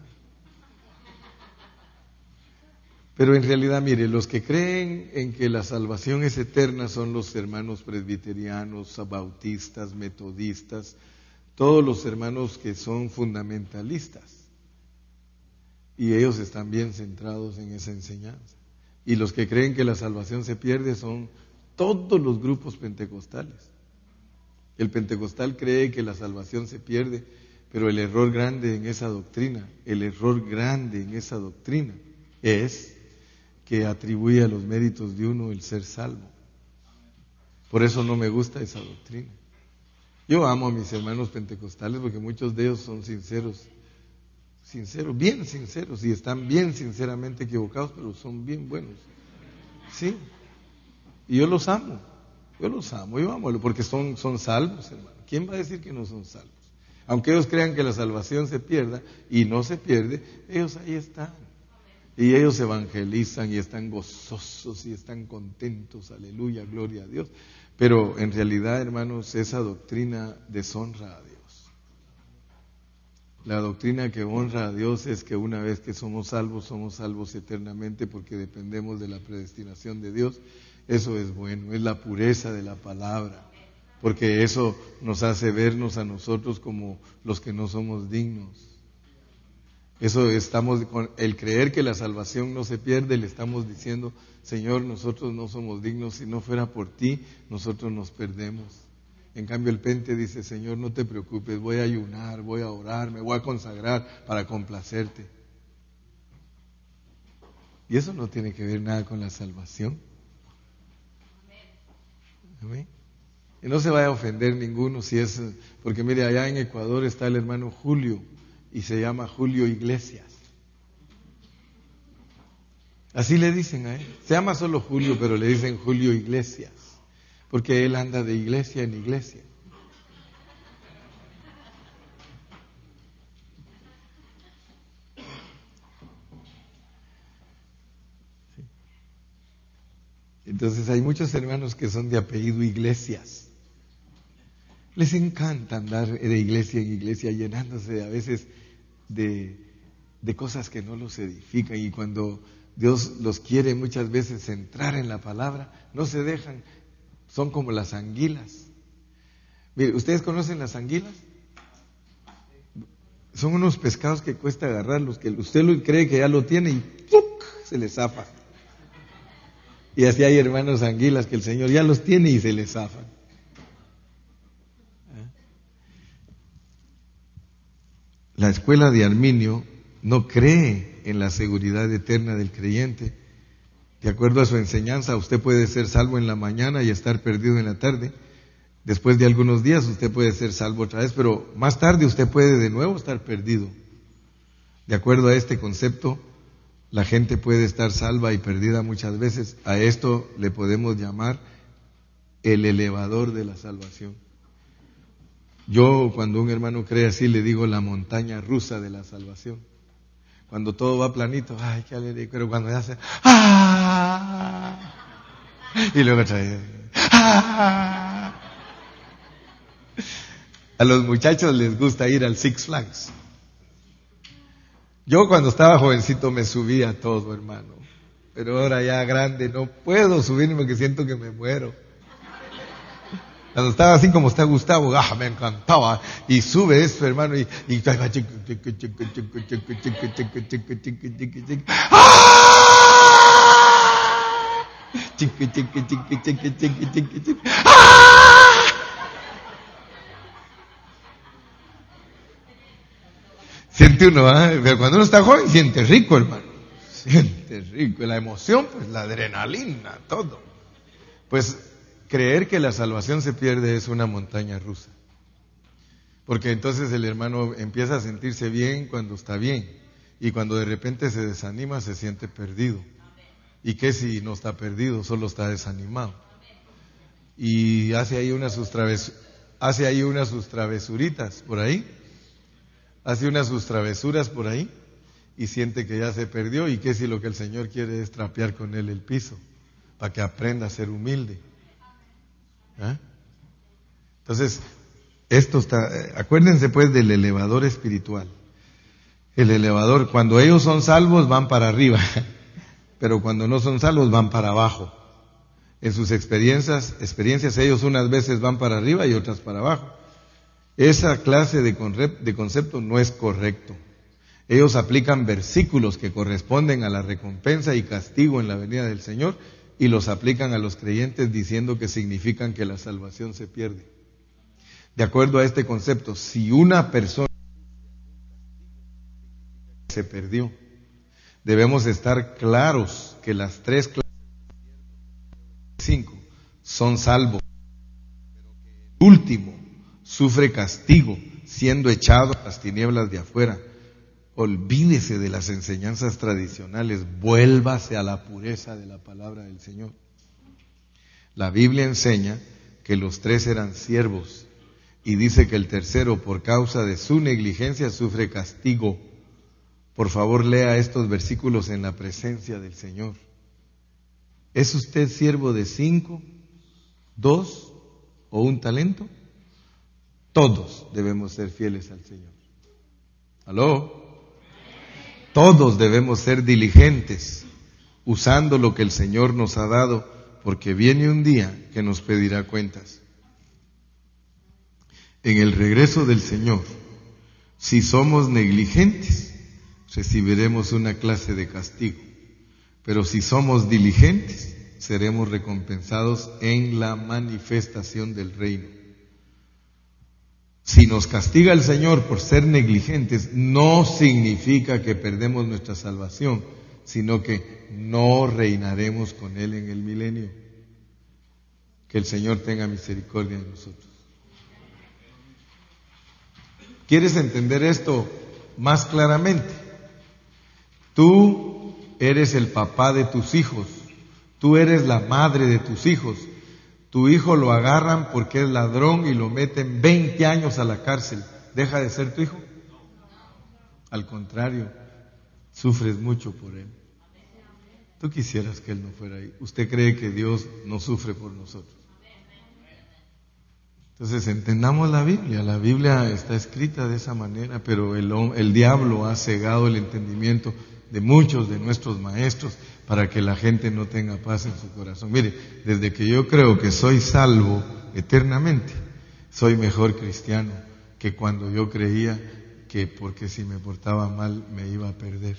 Speaker 1: Pero en realidad, mire, los que creen en que la salvación es eterna son los hermanos presbiterianos, bautistas, metodistas, todos los hermanos que son fundamentalistas. Y ellos están bien centrados en esa enseñanza. Y los que creen que la salvación se pierde son todos los grupos pentecostales. El pentecostal cree que la salvación se pierde, pero el error grande en esa doctrina es que atribuye a los méritos de uno el ser salvo. Por eso no me gusta esa doctrina. Yo amo a mis hermanos pentecostales porque muchos de ellos son sinceros, bien sinceros, y están bien sinceramente equivocados, pero son bien buenos. Sí. Y yo los amo, yo amo, porque son salvos, hermano. ¿Quién va a decir que no son salvos? Aunque ellos crean que la salvación se pierda, y no se pierde, ellos ahí están. Y ellos evangelizan y están gozosos y están contentos, aleluya, gloria a Dios. Pero en realidad, hermanos, esa doctrina deshonra a Dios. La doctrina que honra a Dios es que una vez que somos salvos eternamente porque dependemos de la predestinación de Dios. Eso es bueno, es la pureza de la palabra. porque eso nos hace vernos a nosotros como los que no somos dignos. Eso estamos, con el creer que la salvación no se pierde, le estamos diciendo, Señor, nosotros no somos dignos, si no fuera por ti, nosotros nos perdemos. En cambio el Pente dice, Señor, no te preocupes, voy a ayunar, voy a orar, me voy a consagrar para complacerte. Y eso no tiene que ver nada con la salvación. Amén. Y no se vaya a ofender ninguno si es, porque mire, allá en Ecuador está el hermano Julio, y se llama Julio Iglesias. Así le dicen a él. Se llama solo Julio, pero le dicen Julio Iglesias, porque él anda de iglesia en iglesia. ¿Sí? Entonces hay muchos hermanos que son de apellido Iglesias. Les encanta andar de iglesia en iglesia, llenándose a veces de cosas que no los edifican, y cuando Dios los quiere muchas veces entrar en la palabra, no se dejan, son como las anguilas. Mire, ¿ustedes conocen las anguilas? Son unos pescados que cuesta agarrarlos, que usted cree que ya lo tiene y ¡puc!, se les zafa. Y así hay hermanos anguilas que el Señor ya los tiene y se les zafan. La escuela de Arminio no cree en la seguridad eterna del creyente. De acuerdo a su enseñanza, usted puede ser salvo en la mañana y estar perdido en la tarde. Después de algunos días usted puede ser salvo otra vez, pero más tarde usted puede de nuevo estar perdido. De acuerdo a este concepto, la gente puede estar salva y perdida muchas veces. A esto le podemos llamar el elevador de la salvación. Yo, cuando un hermano cree así, le digo la montaña rusa de la salvación. Cuando todo va planito, ay, qué alegría, pero cuando ya hace, ¡ah! Y luego otra vez, ¡ah! A los muchachos les gusta ir al Six Flags. Yo cuando estaba jovencito me subía a todo, hermano. Pero ahora ya grande no puedo subirme porque siento que me muero. Cuando estaba así como está Gustavo, me encantaba. Y sube esto, hermano, y siente uno, pero cuando uno está joven siente rico, hermano. Siente rico. La emoción, pues la adrenalina, todo. Pues creer que la salvación se pierde es una montaña rusa. Porque entonces el hermano empieza a sentirse bien cuando está bien. Y cuando de repente se desanima, se siente perdido. ¿Y qué si no está perdido? Solo está desanimado. Y hace ahí unas sus travesuritas por ahí. Hace unas sus travesuras por ahí. Y siente que ya se perdió. ¿Y qué si lo que el Señor quiere es trapear con él el piso? Para que aprenda a ser humilde. Entonces, esto está, acuérdense pues del elevador espiritual. El elevador, cuando ellos son salvos van para arriba, pero cuando no son salvos van para abajo. En sus experiencias ellos unas veces van para arriba y otras para abajo. Esa clase de concepto no es correcto. Ellos aplican versículos que corresponden a la recompensa y castigo en la venida del Señor, y los aplican a los creyentes diciendo que significan que la salvación se pierde. De acuerdo a este concepto, si una persona se perdió, debemos estar claros que las tres clases 5 son salvos, pero que el último sufre castigo siendo echado a las tinieblas de afuera. Olvídese de las enseñanzas tradicionales, vuélvase a la pureza de la palabra del Señor. La Biblia enseña que los tres eran siervos y dice que el tercero, por causa de su negligencia, sufre castigo. Por favor, lea estos versículos en la presencia del Señor. ¿Es usted siervo de 5, 2 o 1 talento? Todos debemos ser fieles al Señor. ¿Aló? Todos debemos ser diligentes, usando lo que el Señor nos ha dado, porque viene un día que nos pedirá cuentas. en el regreso del Señor, si somos negligentes, recibiremos una clase de castigo. Pero si somos diligentes, seremos recompensados en la manifestación del reino. Si nos castiga el Señor por ser negligentes, no significa que perdemos nuestra salvación, sino que no reinaremos con Él en el milenio. Que el Señor tenga misericordia de nosotros. ¿Quieres entender esto más claramente? Tú eres el papá de tus hijos, tú eres la madre de tus hijos. Tu hijo lo agarran porque es ladrón y lo meten 20 años a la cárcel. ¿Deja de ser tu hijo? Al contrario, sufres mucho por él. Tú quisieras que él no fuera ahí. ¿Usted cree que Dios no sufre por nosotros? Entonces entendamos la Biblia está escrita de esa manera, pero el diablo ha cegado el entendimiento de muchos de nuestros maestros para que la gente no tenga paz en su corazón. Mire, desde que yo creo que soy salvo eternamente, soy mejor cristiano que cuando yo creía que porque si me portaba mal me iba a perder.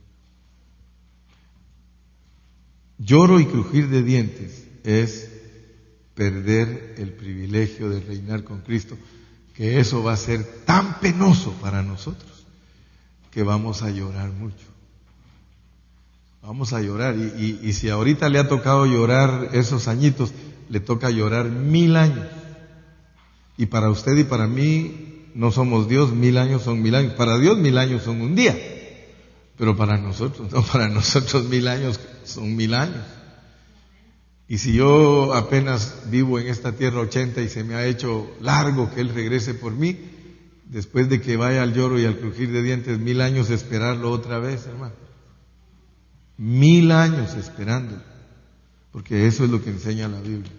Speaker 1: Lloro y crujir de dientes es perder el privilegio de reinar con Cristo, que eso va a ser tan penoso para nosotros que vamos a llorar mucho. Vamos a llorar y si ahorita le ha tocado llorar esos añitos, le toca llorar 1000 años. Y para usted y para mí no somos Dios, 1000 años son 1000 años. Para Dios 1000 años son un día, pero para nosotros no, para nosotros 1000 años son 1000 años. Y si yo apenas vivo en esta tierra 80 y se me ha hecho largo que Él regrese por mí, después de que vaya al lloro y al crujir de dientes, 1000 años esperarlo otra vez, hermano. 1000 años esperándolo, porque eso es lo que enseña la Biblia.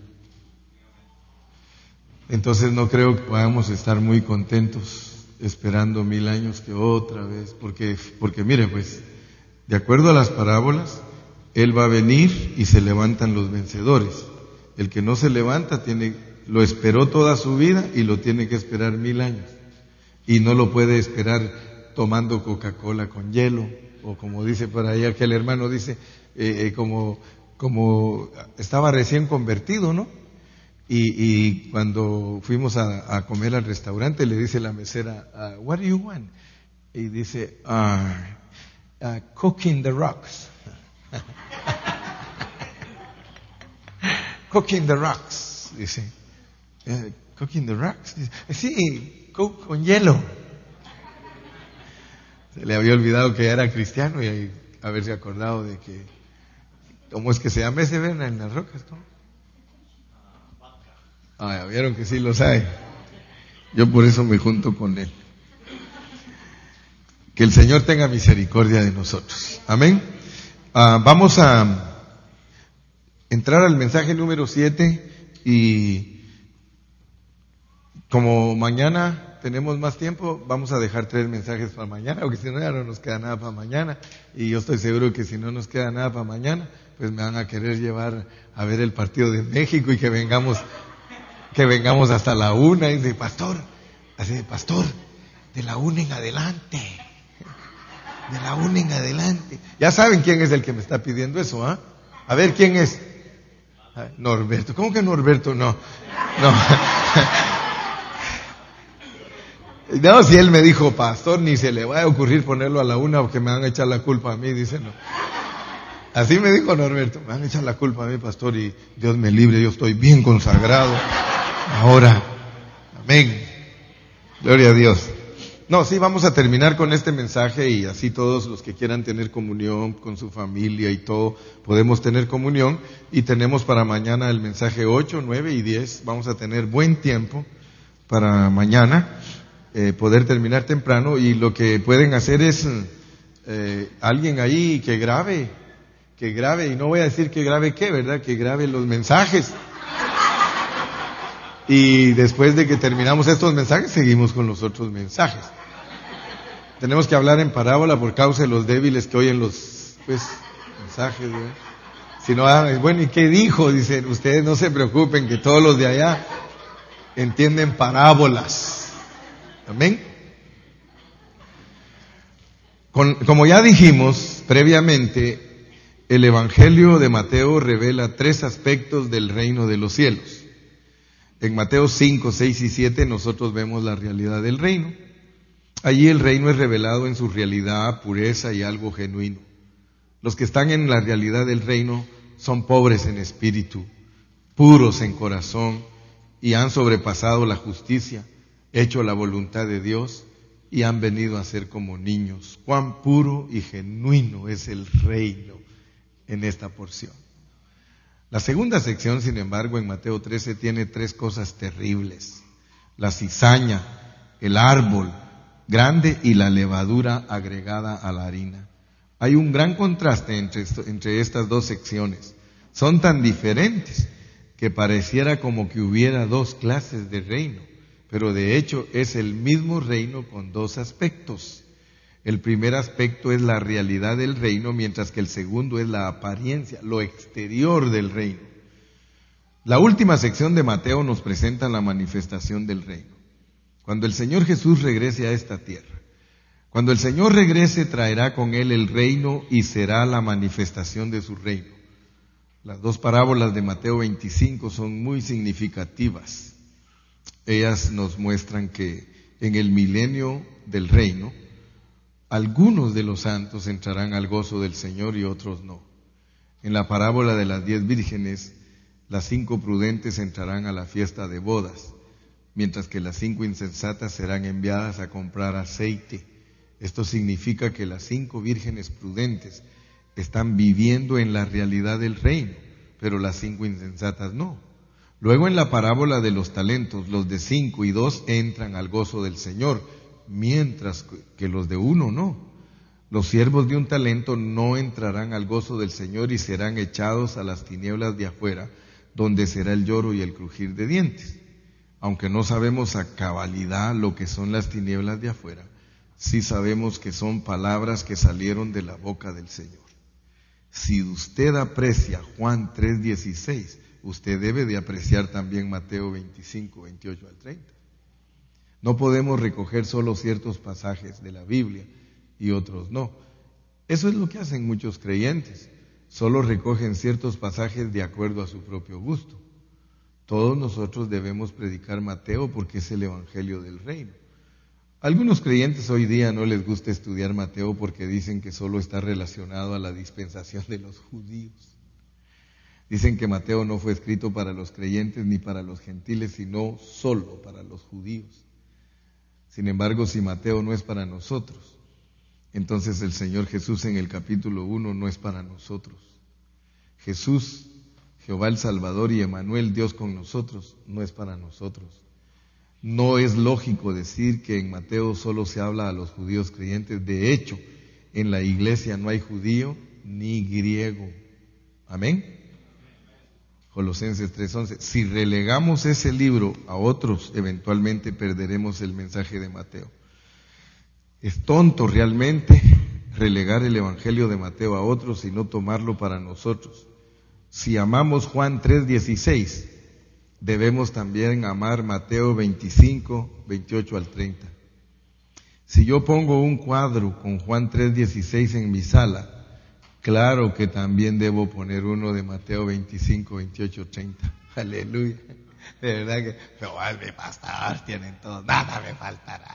Speaker 1: Entonces no creo que podamos estar muy contentos esperando 1000 años que otra vez, porque mire, pues, de acuerdo a las parábolas, Él va a venir y se levantan los vencedores. El que no se levanta lo esperó toda su vida y lo tiene que esperar 1000 años. Y no lo puede esperar tomando Coca-Cola con hielo, o como dice por ahí aquel hermano, dice, como estaba recién convertido, ¿no? Y cuando fuimos a comer al restaurante, le dice la mesera, what do you want? Y dice, cooking the rocks. Cooking the rocks, dice. Cooking the rocks. Dice, sí, coke con hielo. Se le había olvidado que era cristiano y haberse acordado de que, ¿cómo es que se llama ese ven en las rocas? ¿Cómo? Ah, vieron que sí lo sabe. Yo por eso me junto con él. Que el Señor tenga misericordia de nosotros. Amén. Vamos a entrar al mensaje número 7 y como mañana tenemos más tiempo, vamos a dejar 3 mensajes para mañana, porque si no ya no nos queda nada para mañana, y yo estoy seguro que si no nos queda nada para mañana, pues me van a querer llevar a ver el partido de México y que vengamos hasta la 1, y dice, pastor, de la 1 en adelante. De la 1 en adelante. Ya saben quién es el que me está pidiendo eso, ¿ah? A ver, ¿quién es? Norberto. ¿Cómo que Norberto? No. No, si él me dijo, pastor, ni se le va a ocurrir ponerlo a la 1 porque me van a echar la culpa a mí, dice no. Así me dijo Norberto, me van a echar la culpa a mí, pastor, y Dios me libre, yo estoy bien consagrado. Ahora, amén. Gloria a Dios. No, sí, vamos a terminar con este mensaje y así todos los que quieran tener comunión con su familia y todo, podemos tener comunión y tenemos para mañana el mensaje 8, 9 y 10. Vamos a tener buen tiempo para mañana, poder terminar temprano y lo que pueden hacer es alguien ahí que grabe y no voy a decir que grabe qué, ¿verdad? Que grabe los mensajes. Y después de que terminamos estos mensajes, seguimos con los otros mensajes. Tenemos que hablar en parábola por causa de los débiles que oyen los mensajes, ¿verdad? Si no, bueno, ¿y qué dijo? Dicen, ustedes no se preocupen, que todos los de allá entienden parábolas. Amén. Como ya dijimos previamente, el Evangelio de Mateo revela 3 aspectos del reino de los cielos. En Mateo 5, 6 y 7 nosotros vemos la realidad del reino. Allí el reino es revelado en su realidad, pureza y algo genuino. Los que están en la realidad del reino son pobres en espíritu, puros en corazón y han sobrepasado la justicia, hecho la voluntad de Dios y han venido a ser como niños. Cuán puro y genuino es el reino en esta porción. La segunda sección, sin embargo, en Mateo 13 tiene 3 cosas terribles: la cizaña, el árbol grande y la levadura agregada a la harina. Hay un gran contraste entre estas 2 secciones. Son tan diferentes que pareciera como que hubiera 2 clases de reino, pero de hecho es el mismo reino con 2 aspectos. El primer aspecto es la realidad del reino, mientras que el segundo es la apariencia, lo exterior del reino. La última sección de Mateo nos presenta la manifestación del reino. Cuando el Señor Jesús regrese a esta tierra, cuando el Señor regrese, traerá con Él el reino y será la manifestación de su reino. Las 2 parábolas de Mateo 25 son muy significativas. Ellas nos muestran que en el milenio del reino, algunos de los santos entrarán al gozo del Señor y otros no. En la parábola de las 10 vírgenes, las 5 prudentes entrarán a la fiesta de bodas, mientras que las 5 insensatas serán enviadas a comprar aceite. Esto significa que las 5 vírgenes prudentes están viviendo en la realidad del reino, pero las 5 insensatas no. Luego en la parábola de los talentos, los de 5 y 2 entran al gozo del Señor, mientras que los de 1 no. Los siervos de un talento no entrarán al gozo del Señor y serán echados a las tinieblas de afuera, donde será el lloro y el crujir de dientes. Aunque no sabemos a cabalidad lo que son las tinieblas de afuera, sí sabemos que son palabras que salieron de la boca del Señor. Si usted aprecia Juan 3:16, usted debe de apreciar también Mateo 25, 28 al 30. No podemos recoger solo ciertos pasajes de la Biblia y otros no. Eso es lo que hacen muchos creyentes. Solo recogen ciertos pasajes de acuerdo a su propio gusto. Todos nosotros debemos predicar Mateo porque es el Evangelio del reino. Algunos creyentes hoy día no les gusta estudiar Mateo porque dicen que solo está relacionado a la dispensación de los judíos. Dicen que Mateo no fue escrito para los creyentes ni para los gentiles, sino solo para los judíos. Sin embargo, si Mateo no es para nosotros, entonces el Señor Jesús en el capítulo 1 no es para nosotros. Jesús, Jehová el Salvador y Emmanuel, Dios con nosotros, no es para nosotros. No es lógico decir que en Mateo solo se habla a los judíos creyentes. De hecho, en la iglesia no hay judío ni griego. Amén. Colosenses 3:11. Si relegamos ese libro a otros, eventualmente perderemos el mensaje de Mateo. Es tonto realmente relegar el Evangelio de Mateo a otros y no tomarlo para nosotros. Si amamos Juan 3:16, debemos también amar Mateo 25, 28 al 30. Si yo pongo un cuadro con Juan 3:16 en mi sala, claro que también debo poner uno de Mateo 25, 28, 30. Aleluya. De verdad que, Jehová es mi pastor, tienen todo, nada me faltará.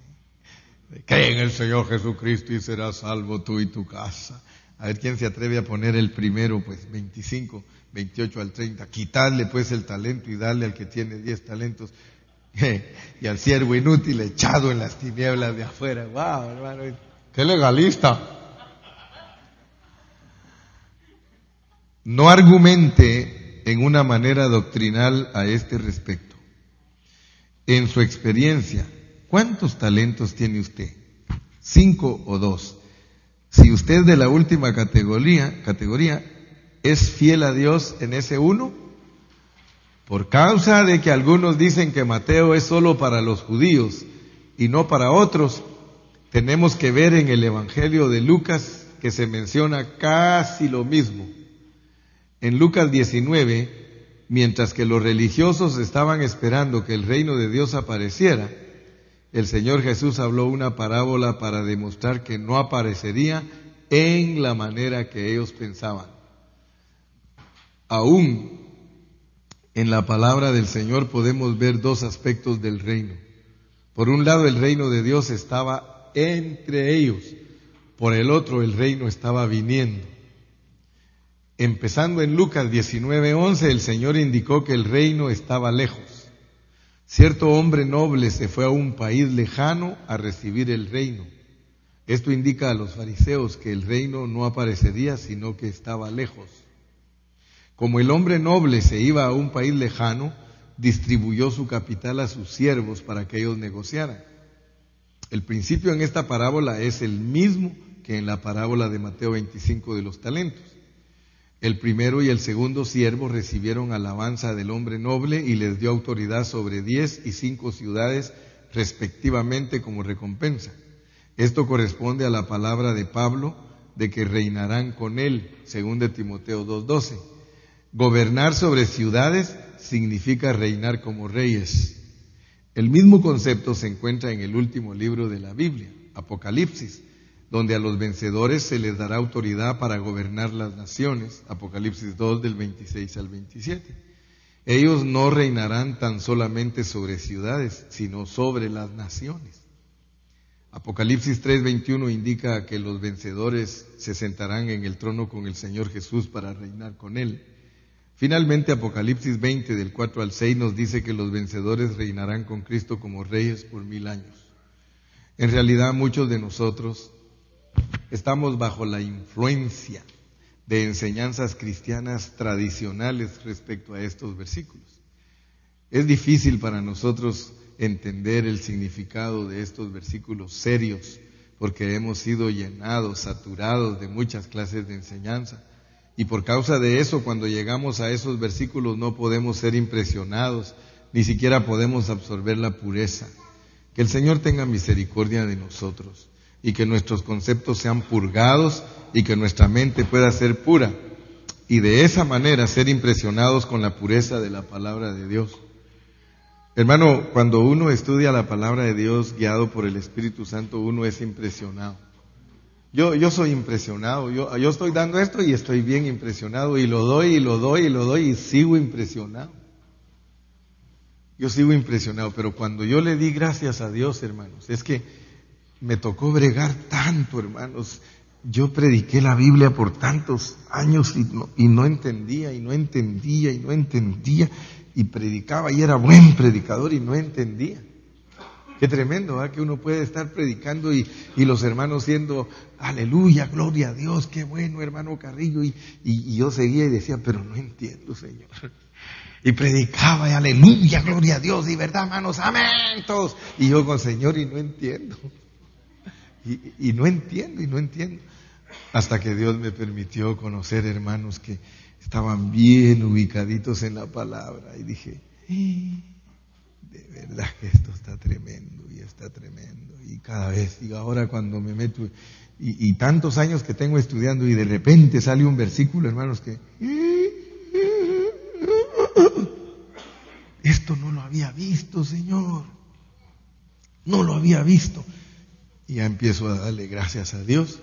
Speaker 1: Cree en el Señor Jesucristo y serás salvo tú y tu casa. A ver quién se atreve a poner el primero, pues 25, 28 al 30. Quitarle pues el talento y darle al que tiene 10 talentos. Y al siervo inútil echado en las tinieblas de afuera. Wow, hermano, qué legalista. No argumente en una manera doctrinal a este respecto. En su experiencia, ¿cuántos talentos tiene usted? 5 o 2. Si usted es de la última categoría, ¿es fiel a Dios en ese 1? Por causa de que algunos dicen que Mateo es solo para los judíos y no para otros, tenemos que ver en el Evangelio de Lucas que se menciona casi lo mismo. En Lucas 19, mientras que los religiosos estaban esperando que el reino de Dios apareciera, el Señor Jesús habló una parábola para demostrar que no aparecería en la manera que ellos pensaban. Aún en la palabra del Señor podemos ver dos aspectos del reino. Por un lado, el reino de Dios estaba entre ellos. Por el otro, el reino estaba viniendo. Empezando en Lucas 19:11, el Señor indicó que el reino estaba lejos. Cierto hombre noble se fue a un país lejano a recibir el reino. Esto indica a los fariseos que el reino no aparecería, sino que estaba lejos. Como el hombre noble se iba a un país lejano, distribuyó su capital a sus siervos para que ellos negociaran. El principio en esta parábola es el mismo que en la parábola de Mateo 25 de los talentos. El primero y el segundo siervo recibieron alabanza del hombre noble y les dio autoridad sobre 10 y 5 ciudades respectivamente como recompensa. Esto corresponde a la palabra de Pablo de que reinarán con él, según de Timoteo 2:12. Gobernar sobre ciudades significa reinar como reyes. El mismo concepto se encuentra en el último libro de la Biblia, Apocalipsis, donde a los vencedores se les dará autoridad para gobernar las naciones, Apocalipsis 2 del 26 al 27. Ellos no reinarán tan solamente sobre ciudades, sino sobre las naciones. Apocalipsis 3:21 indica que los vencedores se sentarán en el trono con el Señor Jesús para reinar con Él. Finalmente, Apocalipsis 20 del 4 al 6 nos dice que los vencedores reinarán con Cristo como reyes por 1000 años. En realidad, muchos de nosotros estamos bajo la influencia de enseñanzas cristianas tradicionales respecto a estos versículos. Es difícil para nosotros entender el significado de estos versículos serios, porque hemos sido llenados, saturados de muchas clases de enseñanza. Y por causa de eso, cuando llegamos a esos versículos no podemos ser impresionados, ni siquiera podemos absorber la pureza. Que el Señor tenga misericordia de nosotros y que nuestros conceptos sean purgados y que nuestra mente pueda ser pura y de esa manera ser impresionados con la pureza de la palabra de Dios. Hermano, cuando uno estudia la palabra de Dios guiado por el Espíritu Santo, uno es impresionado. Yo soy impresionado, yo estoy dando esto y estoy bien impresionado y lo doy y sigo impresionado. Yo sigo impresionado, pero cuando yo le di gracias a Dios, hermanos, es que me tocó bregar tanto, hermanos. Yo prediqué la Biblia por tantos años y no entendía, y predicaba y era buen predicador y no entendía. Qué tremendo, ¿eh? Que uno puede estar predicando y los hermanos siendo, aleluya, gloria a Dios, qué bueno, hermano Carrillo, y yo seguía y decía, pero no entiendo, Señor. Y predicaba y aleluya, gloria a Dios, y verdad, hermanos, amén, todos. Y yo con Señor y no entiendo. Y no entiendo. Hasta que Dios me permitió conocer hermanos que estaban bien ubicaditos en la palabra. Y dije, de verdad que esto está tremendo. Y cada vez, y ahora cuando me meto, y tantos años que tengo estudiando, y de repente sale un versículo, hermanos, que esto no lo había visto, Señor. No lo había visto. Y ya empiezo a darle gracias a Dios.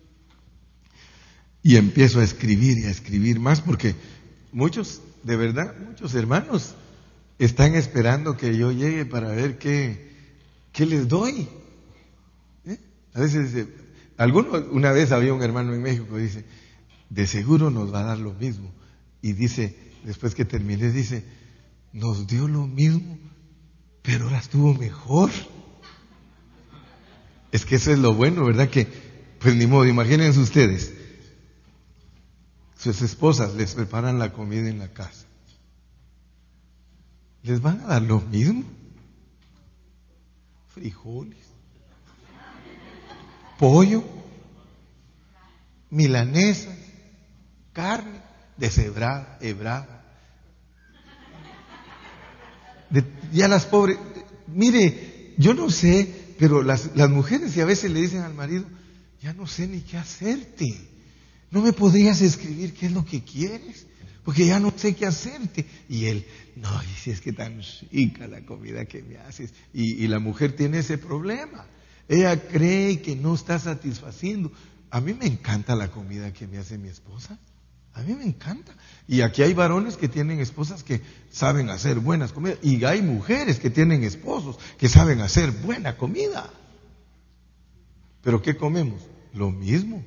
Speaker 1: Y empiezo a escribir y a escribir más, porque muchos hermanos están esperando que yo llegue para ver qué les doy. A veces dice, una vez había un hermano en México que dice, de seguro nos va a dar lo mismo. Y dice, después que terminé, dice, nos dio lo mismo, pero ahora estuvo mejor. Es que eso es lo bueno, ¿verdad? Que, pues ni modo, imagínense ustedes, sus esposas les preparan la comida en la casa. ¿Les van a dar lo mismo? Frijoles, pollo, milanesas, carne deshebrada, hebrada. Ya las pobres, mire, yo no sé, pero las mujeres y a veces le dicen al marido, ya no sé ni qué hacerte. ¿No me podrías escribir qué es lo que quieres? porque ya no sé qué hacerte. Y él, no, y si es que tan rica la comida que me haces. Y la mujer tiene ese problema. Ella cree que no está satisfaciendo. A mí me encanta la comida que me hace mi esposa. A mí me encanta. Y aquí hay varones que tienen esposas que saben hacer buenas comidas. Y hay mujeres que tienen esposos que saben hacer buena comida. ¿Pero qué comemos? Lo mismo.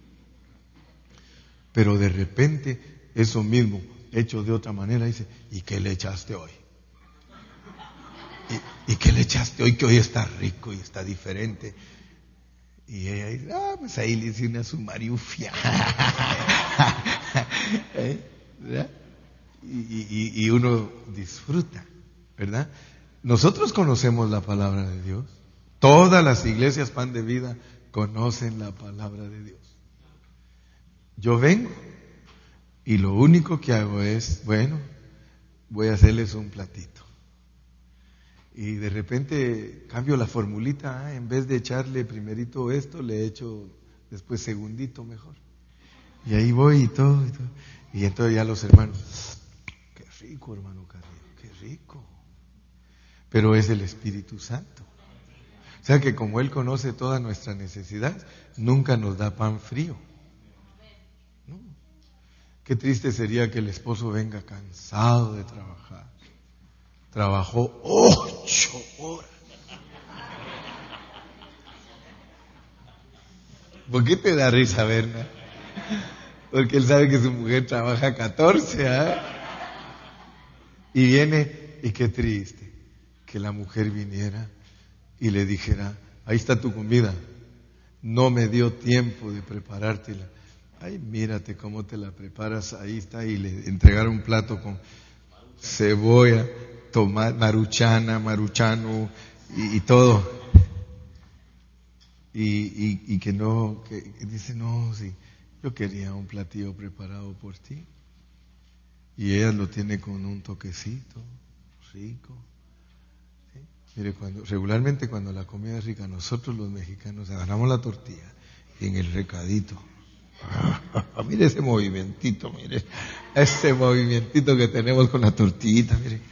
Speaker 1: Pero de repente, eso mismo, hecho de otra manera, dice, ¿y qué le echaste hoy? ¿Y qué le echaste hoy? Que hoy está rico y está diferente. Y ella dice, pues ahí le hice una sumariufia. ¿Verdad? Y uno disfruta, ¿verdad? Nosotros conocemos la palabra de Dios. Todas las iglesias Pan de Vida conocen la palabra de Dios. Yo vengo y lo único que hago es, bueno, voy a hacerles un platito. Y de repente cambio la formulita, en vez de echarle primerito esto, le echo después segundito mejor. Y ahí voy y todo. Y entonces ya los hermanos, qué rico, hermano Carrillo, qué rico. Pero es el Espíritu Santo. O sea que como Él conoce toda nuestra necesidad, nunca nos da pan frío. ¿No? Qué triste sería que el esposo venga cansado de trabajar. Trabajó 8 horas. ¿Por qué te da risa, Berna? Porque él sabe que su mujer trabaja 14, ¿eh? Y viene, y qué triste, que la mujer viniera y le dijera, ahí está tu comida, no me dio tiempo de preparártela. Ay, mírate cómo te la preparas, ahí está, y le entregaron un plato con cebolla, tomate, maruchano y todo. Y que no, que dice, no, sí, yo quería un platillo preparado por ti. Y ella lo tiene con un toquecito rico. ¿Sí? Mire, regularmente cuando la comida es rica, nosotros los mexicanos agarramos la tortilla y en el recadito. Mire ese movimentito, mire. Ese movimentito que tenemos con la tortillita, mire.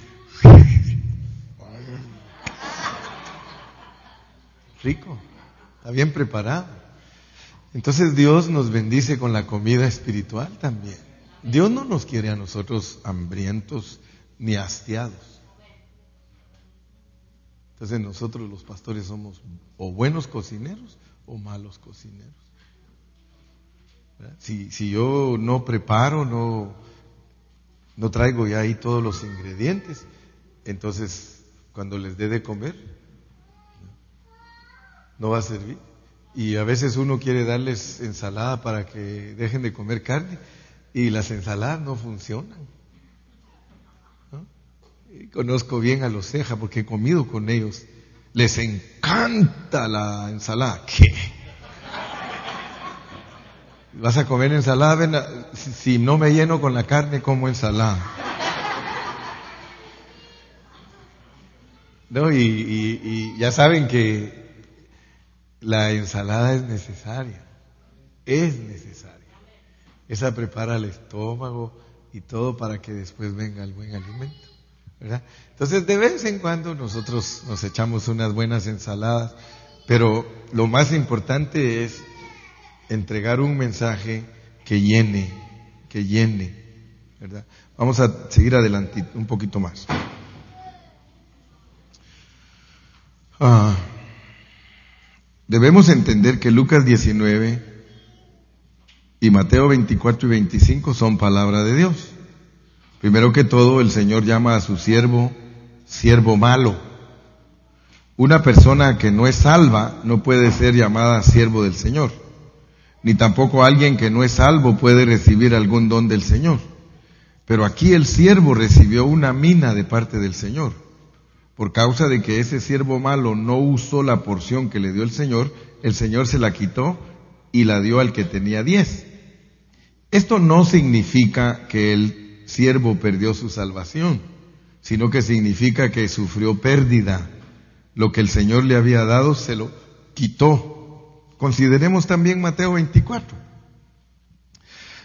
Speaker 1: Rico, está bien preparado. Entonces Dios nos bendice con la comida espiritual también. Dios no nos quiere a nosotros hambrientos ni hastiados. Entonces nosotros los pastores somos o buenos cocineros o malos cocineros. Si yo no preparo, no traigo ya ahí todos los ingredientes, entonces cuando les dé de comer, no va a servir. Y a veces uno quiere darles ensalada para que dejen de comer carne y las ensaladas no funcionan. ¿No? Y conozco bien a los Ceja porque he comido con ellos. Les encanta la ensalada. ¿Qué? ¿Vas a comer ensalada? Ven, si no me lleno con la carne, como ensalada. No, y ya saben que la ensalada es necesaria. Esa prepara el estómago y todo para que después venga el buen alimento, ¿verdad? Entonces de vez en cuando nosotros nos echamos unas buenas ensaladas, pero lo más importante es entregar un mensaje que llene, ¿verdad? Vamos a seguir adelante un poquito más. Debemos entender que Lucas 19 y Mateo 24 y 25 son palabra de Dios. Primero que todo, el Señor llama a su siervo malo. Una persona que no es salva no puede ser llamada siervo del Señor, ni tampoco alguien que no es salvo puede recibir algún don del Señor. Pero aquí el siervo recibió una mina de parte del Señor. Por causa de que ese siervo malo no usó la porción que le dio el Señor se la quitó y la dio al que tenía 10. Esto no significa que el siervo perdió su salvación, sino que significa que sufrió pérdida. Lo que el Señor le había dado se lo quitó. Consideremos también Mateo 24.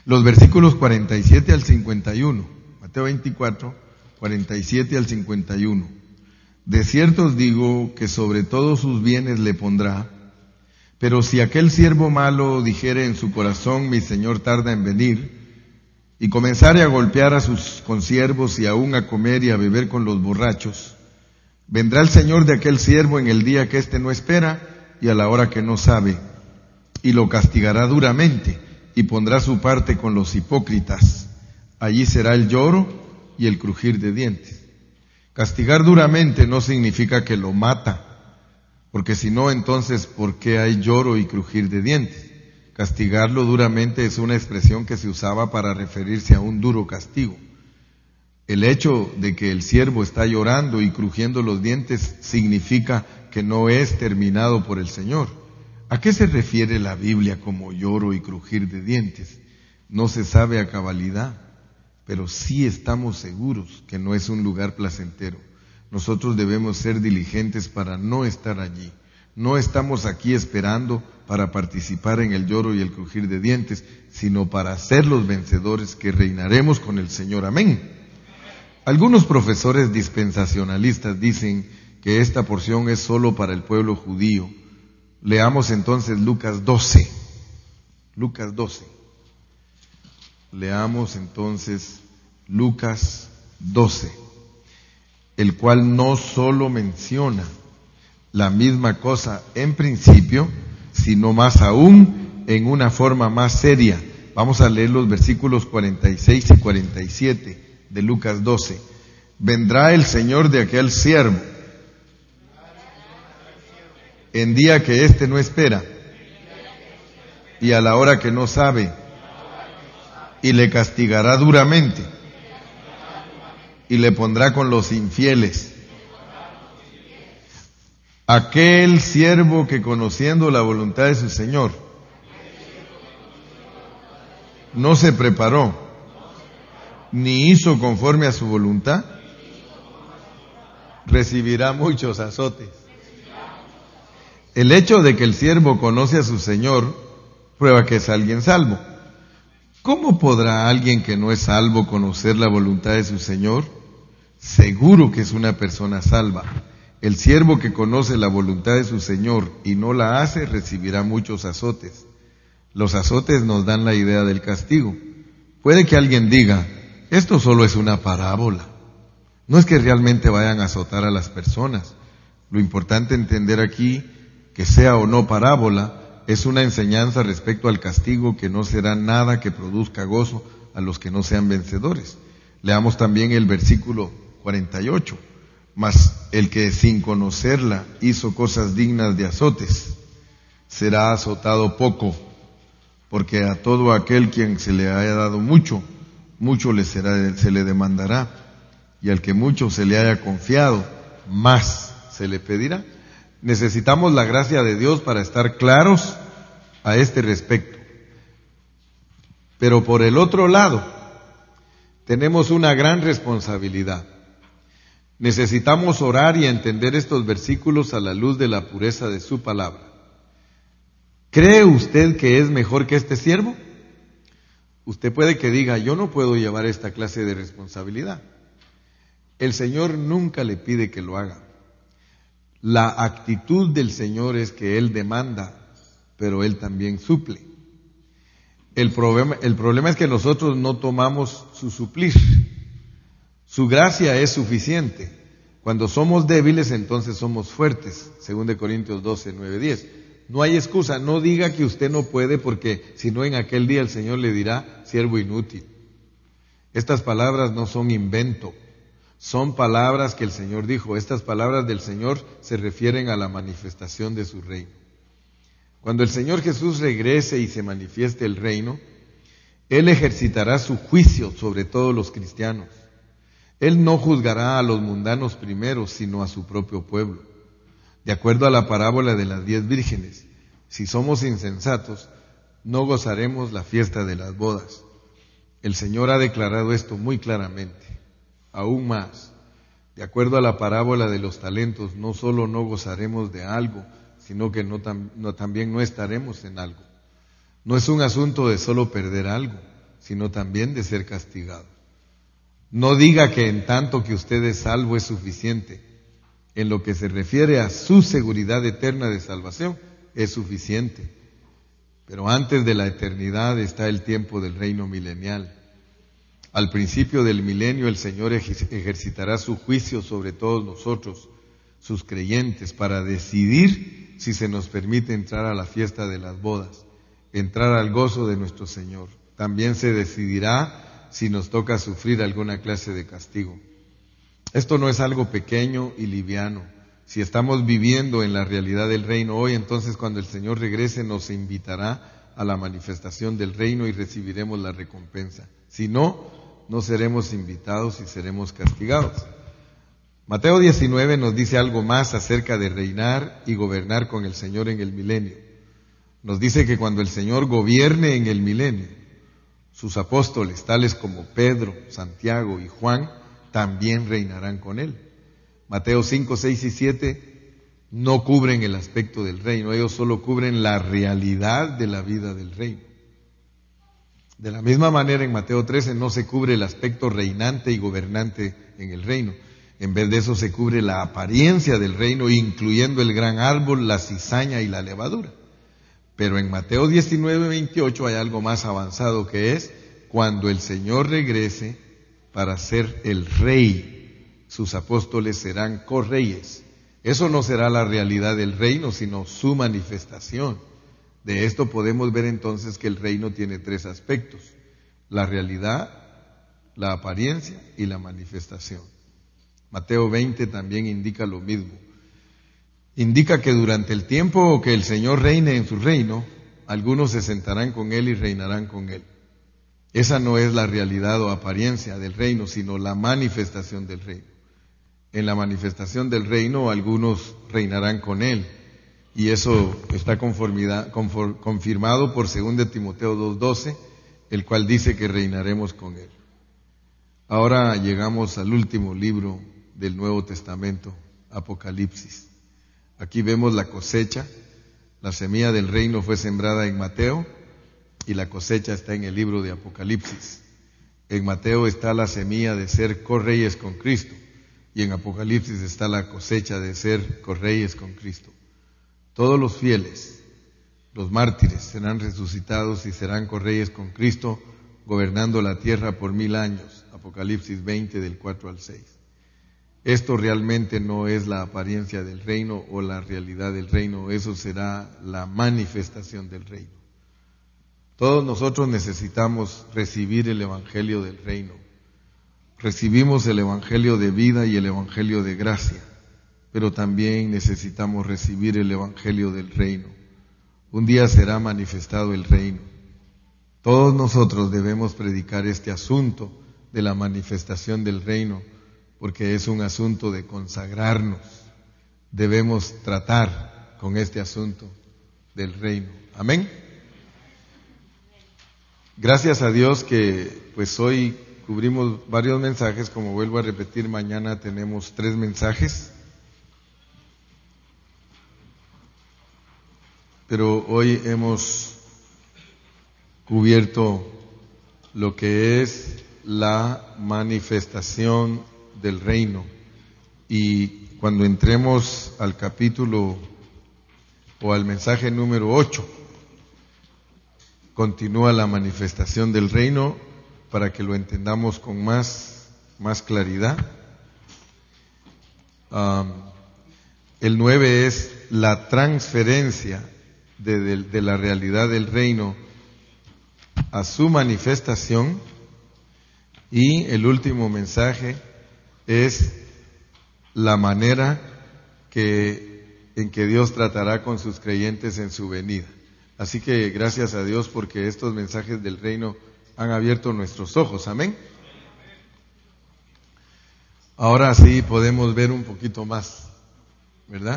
Speaker 1: Los versículos 47 al 51, Mateo 24, 47 al 51. De cierto os digo que sobre todos sus bienes le pondrá, pero si aquel siervo malo dijere en su corazón, mi señor tarda en venir, y comenzare a golpear a sus consiervos y aún a comer y a beber con los borrachos, vendrá el señor de aquel siervo en el día que éste no espera y a la hora que no sabe, y lo castigará duramente y pondrá su parte con los hipócritas. Allí será el lloro y el crujir de dientes. Castigar duramente no significa que lo mata, porque si no, entonces, ¿por qué hay lloro y crujir de dientes? Castigarlo duramente es una expresión que se usaba para referirse a un duro castigo. El hecho de que el siervo está llorando y crujiendo los dientes significa que no es terminado por el Señor. ¿A qué se refiere la Biblia como lloro y crujir de dientes? No se sabe a cabalidad, pero sí estamos seguros que no es un lugar placentero. Nosotros debemos ser diligentes para no estar allí. No estamos aquí esperando para participar en el lloro y el crujir de dientes, sino para ser los vencedores que reinaremos con el Señor. Amén. Algunos profesores dispensacionalistas dicen que esta porción es solo para el pueblo judío. Leamos entonces Lucas 12. Lucas 12. Leamos entonces Lucas 12, el cual no solo menciona la misma cosa en principio, sino más aún en una forma más seria. Vamos a leer los versículos 46 y 47 de Lucas 12. Vendrá el Señor de aquel siervo en día que éste no espera y a la hora que no sabe, y le castigará duramente y le pondrá con los infieles. Aquel siervo que conociendo la voluntad de su Señor no se preparó ni hizo conforme a su voluntad, recibirá muchos azotes. El hecho de que el siervo conoce a su Señor prueba que es alguien salvo. ¿Cómo podrá alguien que no es salvo conocer la voluntad de su Señor? Seguro que es una persona salva. El siervo que conoce la voluntad de su Señor y no la hace recibirá muchos azotes. Los azotes nos dan la idea del castigo. Puede que alguien diga, esto solo es una parábola. No es que realmente vayan a azotar a las personas. Lo importante entender aquí, que sea o no parábola, es una enseñanza respecto al castigo que no será nada que produzca gozo a los que no sean vencedores. Leamos también el versículo 48. Mas el que sin conocerla hizo cosas dignas de azotes, será azotado poco, porque a todo aquel quien se le haya dado mucho, mucho se le demandará, y al que mucho se le haya confiado, más se le pedirá. Necesitamos la gracia de Dios para estar claros a este respecto. Pero por el otro lado, tenemos una gran responsabilidad. Necesitamos orar y entender estos versículos a la luz de la pureza de su palabra. ¿Cree usted que es mejor que este siervo? Usted puede que diga, yo no puedo llevar esta clase de responsabilidad. El Señor nunca le pide que lo haga. La actitud del Señor es que Él demanda, pero Él también suple. El problema es que nosotros no tomamos su suplir. Su gracia es suficiente. Cuando somos débiles, entonces somos fuertes. 2 Corintios 12, 9, 10. No hay excusa. No diga que usted no puede, porque si no, en aquel día el Señor le dirá, siervo inútil. Estas palabras no son invento. Son palabras que el Señor dijo. Estas palabras del Señor se refieren a la manifestación de su reino. Cuando el Señor Jesús regrese y se manifieste el reino, Él ejercitará su juicio sobre todos los cristianos. Él no juzgará a los mundanos primero, sino a su propio pueblo. De acuerdo a la parábola de las 10 vírgenes, si somos insensatos, no gozaremos la fiesta de las bodas. El Señor ha declarado esto muy claramente. Aún más, de acuerdo a la parábola de los talentos, no solo no gozaremos de algo, sino que también no estaremos en algo. No es un asunto de solo perder algo, sino también de ser castigado. No diga que en tanto que usted es salvo es suficiente. En lo que se refiere a su seguridad eterna de salvación, es suficiente. Pero antes de la eternidad está el tiempo del reino milenial. Al principio del milenio el Señor ejercitará su juicio sobre todos nosotros, sus creyentes, para decidir si se nos permite entrar a la fiesta de las bodas, entrar al gozo de nuestro Señor. También se decidirá si nos toca sufrir alguna clase de castigo. Esto no es algo pequeño y liviano. Si estamos viviendo en la realidad del reino hoy, entonces cuando el Señor regrese nos invitará a la manifestación del reino y recibiremos la recompensa. Si no, no seremos invitados y seremos castigados. Mateo 19 nos dice algo más acerca de reinar y gobernar con el Señor en el milenio. Nos dice que cuando el Señor gobierne en el milenio, sus apóstoles, tales como Pedro, Santiago y Juan, también reinarán con Él. Mateo 5, 6 y 7 no cubren el aspecto del reino, ellos solo cubren la realidad de la vida del reino. De la misma manera en Mateo 13 no se cubre el aspecto reinante y gobernante en el reino. En vez de eso se cubre la apariencia del reino, incluyendo el gran árbol, la cizaña y la levadura. Pero en Mateo 19, 28 hay algo más avanzado, que es cuando el Señor regrese para ser el rey, sus apóstoles serán correyes. Eso no será la realidad del reino, sino su manifestación. De esto podemos ver entonces que el reino tiene tres aspectos: la realidad, la apariencia y la manifestación. Mateo 20 también indica lo mismo. Indica que durante el tiempo que el Señor reine en su reino, algunos se sentarán con Él y reinarán con Él. Esa no es la realidad o apariencia del reino, sino la manifestación del reino. En la manifestación del reino, algunos reinarán con Él. Y eso está confirmado por 2 Timoteo 2:12, el cual dice que reinaremos con Él. Ahora llegamos al último libro del Nuevo Testamento, Apocalipsis. Aquí vemos la cosecha. La semilla del reino fue sembrada en Mateo y la cosecha está en el libro de Apocalipsis. En Mateo está la semilla de ser correyes con Cristo y en Apocalipsis está la cosecha de ser correyes con Cristo. Todos los fieles, los mártires, serán resucitados y serán correyes con Cristo, gobernando la tierra por 1000 años. Apocalipsis 20 del 4 al 6. Esto realmente no es la apariencia del reino o la realidad del reino, eso será la manifestación del reino. Todos nosotros necesitamos recibir el evangelio del reino. Recibimos el evangelio de vida y el evangelio de gracia, pero también necesitamos recibir el evangelio del reino. Un día será manifestado el reino. Todos nosotros debemos predicar este asunto de la manifestación del reino, porque es un asunto de consagrarnos. Debemos tratar con este asunto del reino. Amén. Gracias a Dios que pues hoy cubrimos varios mensajes. Como vuelvo a repetir, mañana tenemos 3 mensajes. Pero hoy hemos cubierto lo que es la manifestación del reino. Y cuando entremos al capítulo o al mensaje número 8, continúa la manifestación del reino para que lo entendamos con más claridad. El 9 es la transferencia de la realidad del reino a su manifestación, y el último mensaje es la manera en que Dios tratará con sus creyentes en su venida. Así que gracias a Dios porque estos mensajes del reino han abierto nuestros ojos. Amén. Ahora sí podemos ver un poquito más, ¿verdad?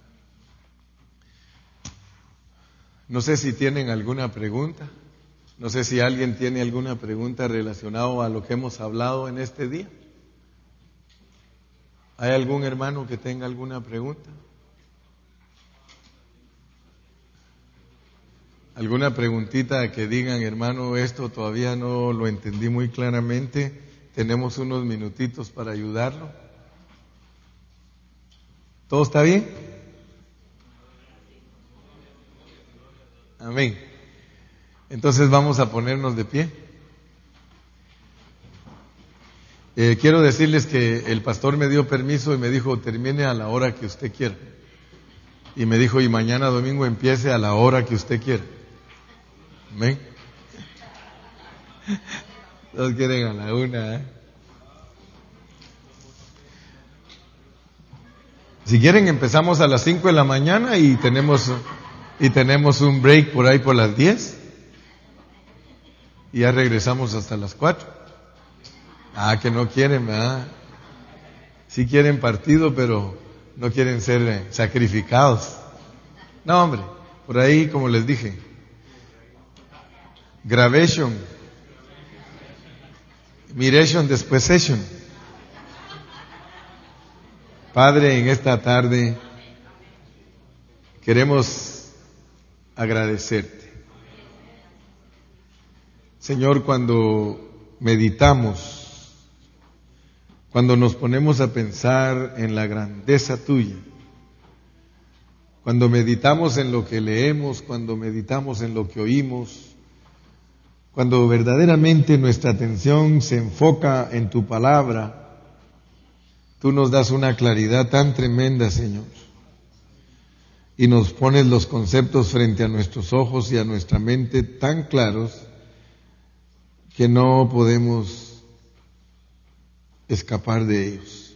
Speaker 1: No sé si tienen alguna pregunta. No sé si alguien tiene alguna pregunta relacionada a lo que hemos hablado en este día. ¿Hay algún hermano que tenga alguna pregunta? ¿Alguna preguntita que digan, hermano, esto todavía no lo entendí muy claramente? Tenemos unos minutitos para ayudarlo. ¿Todo está bien? Amén. Entonces vamos a ponernos de pie. Quiero decirles que el pastor me dio permiso y me dijo, termine a la hora que usted quiera. Y me dijo, y mañana domingo empiece a la hora que usted quiera. Amén. Todos quieren a la 1, Si quieren empezamos a las 5 de la mañana y tenemos un break por ahí por las 10. Y ya regresamos hasta las 4. Que no quieren, ¿verdad? Sí quieren partido, pero no quieren ser sacrificados. No, hombre, por ahí, como les dije, gravation, miration, después session. Padre, en esta tarde queremos agradecerte. Señor, cuando meditamos, cuando nos ponemos a pensar en la grandeza tuya, cuando meditamos en lo que leemos, cuando meditamos en lo que oímos, cuando verdaderamente nuestra atención se enfoca en tu palabra, tú nos das una claridad tan tremenda, Señor, y nos pones los conceptos frente a nuestros ojos y a nuestra mente tan claros que no podemos escapar de ellos.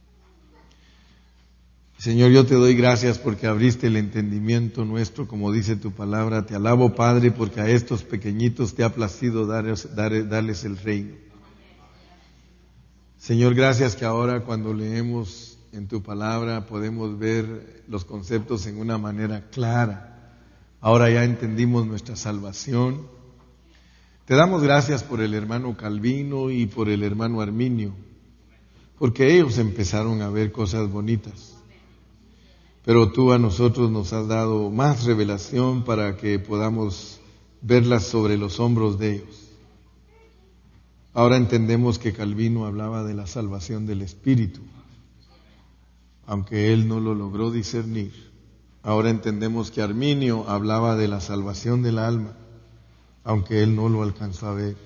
Speaker 1: Señor, yo te doy gracias porque abriste el entendimiento nuestro, como dice tu palabra. Te alabo, Padre, porque a estos pequeñitos te ha placido darles el reino. Señor, gracias que ahora cuando leemos en tu palabra podemos ver los conceptos en una manera clara. Ahora ya entendimos nuestra salvación. Te damos gracias por el hermano Calvino y por el hermano Arminio, porque ellos empezaron a ver cosas bonitas. Pero tú a nosotros nos has dado más revelación para que podamos verlas sobre los hombros de ellos. Ahora entendemos que Calvino hablaba de la salvación del espíritu, aunque él no lo logró discernir. Ahora entendemos que Arminio hablaba de la salvación del alma, aunque él no lo alcanzó a ver.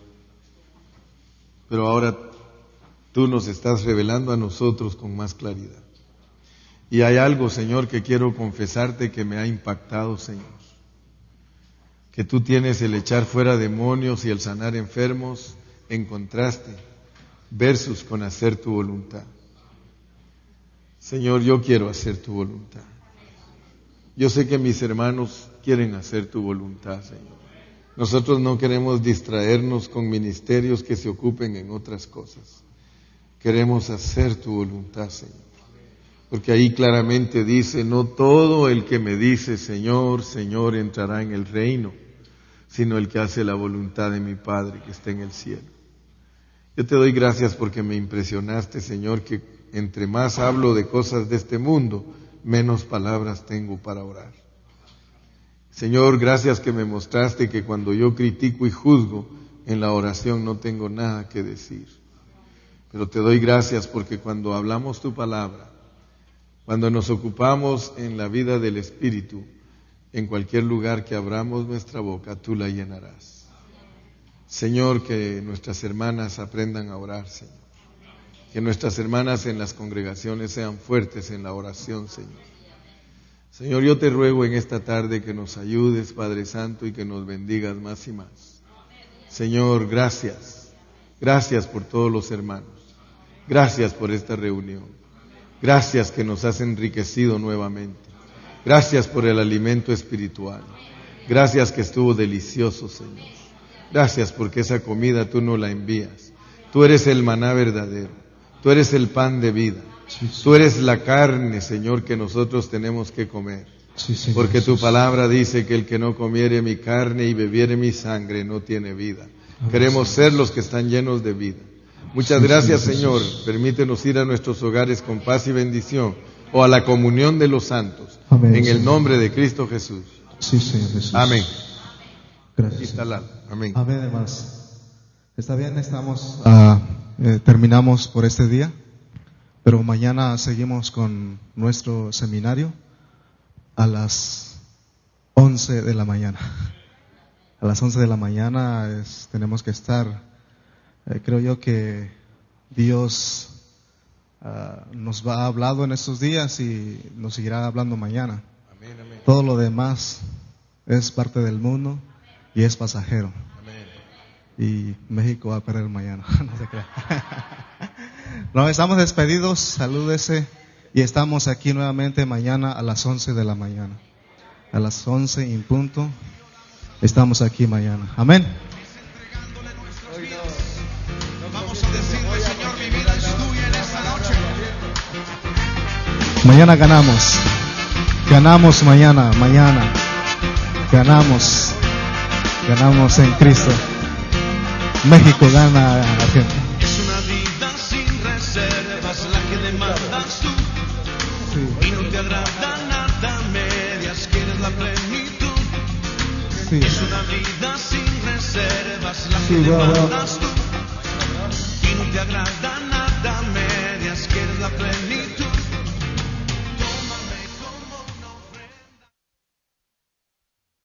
Speaker 1: Pero ahora tú nos estás revelando a nosotros con más claridad. Y hay algo, Señor, que quiero confesarte que me ha impactado, Señor. Que tú tienes el echar fuera demonios y el sanar enfermos en contraste, versus con hacer tu voluntad. Señor, yo quiero hacer tu voluntad. Yo sé que mis hermanos quieren hacer tu voluntad, Señor. Nosotros no queremos distraernos con ministerios que se ocupen en otras cosas. Queremos hacer tu voluntad, Señor. Porque ahí claramente dice, no todo el que me dice Señor, Señor entrará en el reino, sino el que hace la voluntad de mi Padre que está en el cielo. Yo te doy gracias porque me impresionaste, Señor, que entre más hablo de cosas de este mundo, menos palabras tengo para orar. Señor, gracias que me mostraste que cuando yo critico y juzgo, en la oración no tengo nada que decir. Pero te doy gracias porque cuando hablamos tu palabra, cuando nos ocupamos en la vida del Espíritu, en cualquier lugar que abramos nuestra boca, tú la llenarás. Señor, que nuestras hermanas aprendan a orar, Señor. Que nuestras hermanas en las congregaciones sean fuertes en la oración, Señor. Señor, yo te ruego en esta tarde que nos ayudes, Padre Santo, y que nos bendigas más y más. Señor, gracias. Gracias por todos los hermanos. Gracias por esta reunión. Gracias que nos has enriquecido nuevamente. Gracias por el alimento espiritual. Gracias que estuvo delicioso, Señor. Gracias porque esa comida tú no la envías. Tú eres el maná verdadero. Tú eres el pan de vida. Tú eres la carne, Señor, que nosotros tenemos que comer. Porque tu palabra dice que el que no comiere mi carne y bebiere mi sangre no tiene vida. Queremos ser los que están llenos de vida. Muchas gracias, Señor. Permítenos ir a nuestros hogares con paz y bendición, o a la comunión de los santos. Amén, en el nombre de Cristo Jesús.
Speaker 2: Sí, Señor Jesús.
Speaker 1: Amén.
Speaker 2: Gracias.
Speaker 1: Instalado. Amén.
Speaker 2: Amén, hermanos. Está bien, terminamos por este día, pero mañana seguimos con nuestro seminario a las 11 de la mañana. A las 11 de la mañana tenemos que estar. Creo yo que Dios nos va hablando en estos días y nos seguirá hablando mañana.
Speaker 1: Amén, amén.
Speaker 2: Todo lo demás es parte del mundo y es pasajero.
Speaker 1: Amén.
Speaker 2: Y México va a perder mañana. No se crea. No, estamos despedidos, salúdese. Y estamos aquí nuevamente mañana a las 11 de la mañana. A las 11 en punto. Estamos aquí mañana. Amén.
Speaker 3: Vamos a decirle, Señor, mi vida es tuya en esta noche.
Speaker 2: Mañana ganamos. Ganamos mañana. Ganamos en Cristo. México gana a Argentina.
Speaker 3: Es una vida sin reservas la que demandas tú.
Speaker 2: Sí.
Speaker 3: Y no te agrada nada medias, quieres la plenitud.
Speaker 2: Sí.
Speaker 3: Es una vida sin reservas la que
Speaker 2: Sí,
Speaker 3: demandas tú. Y no te agrada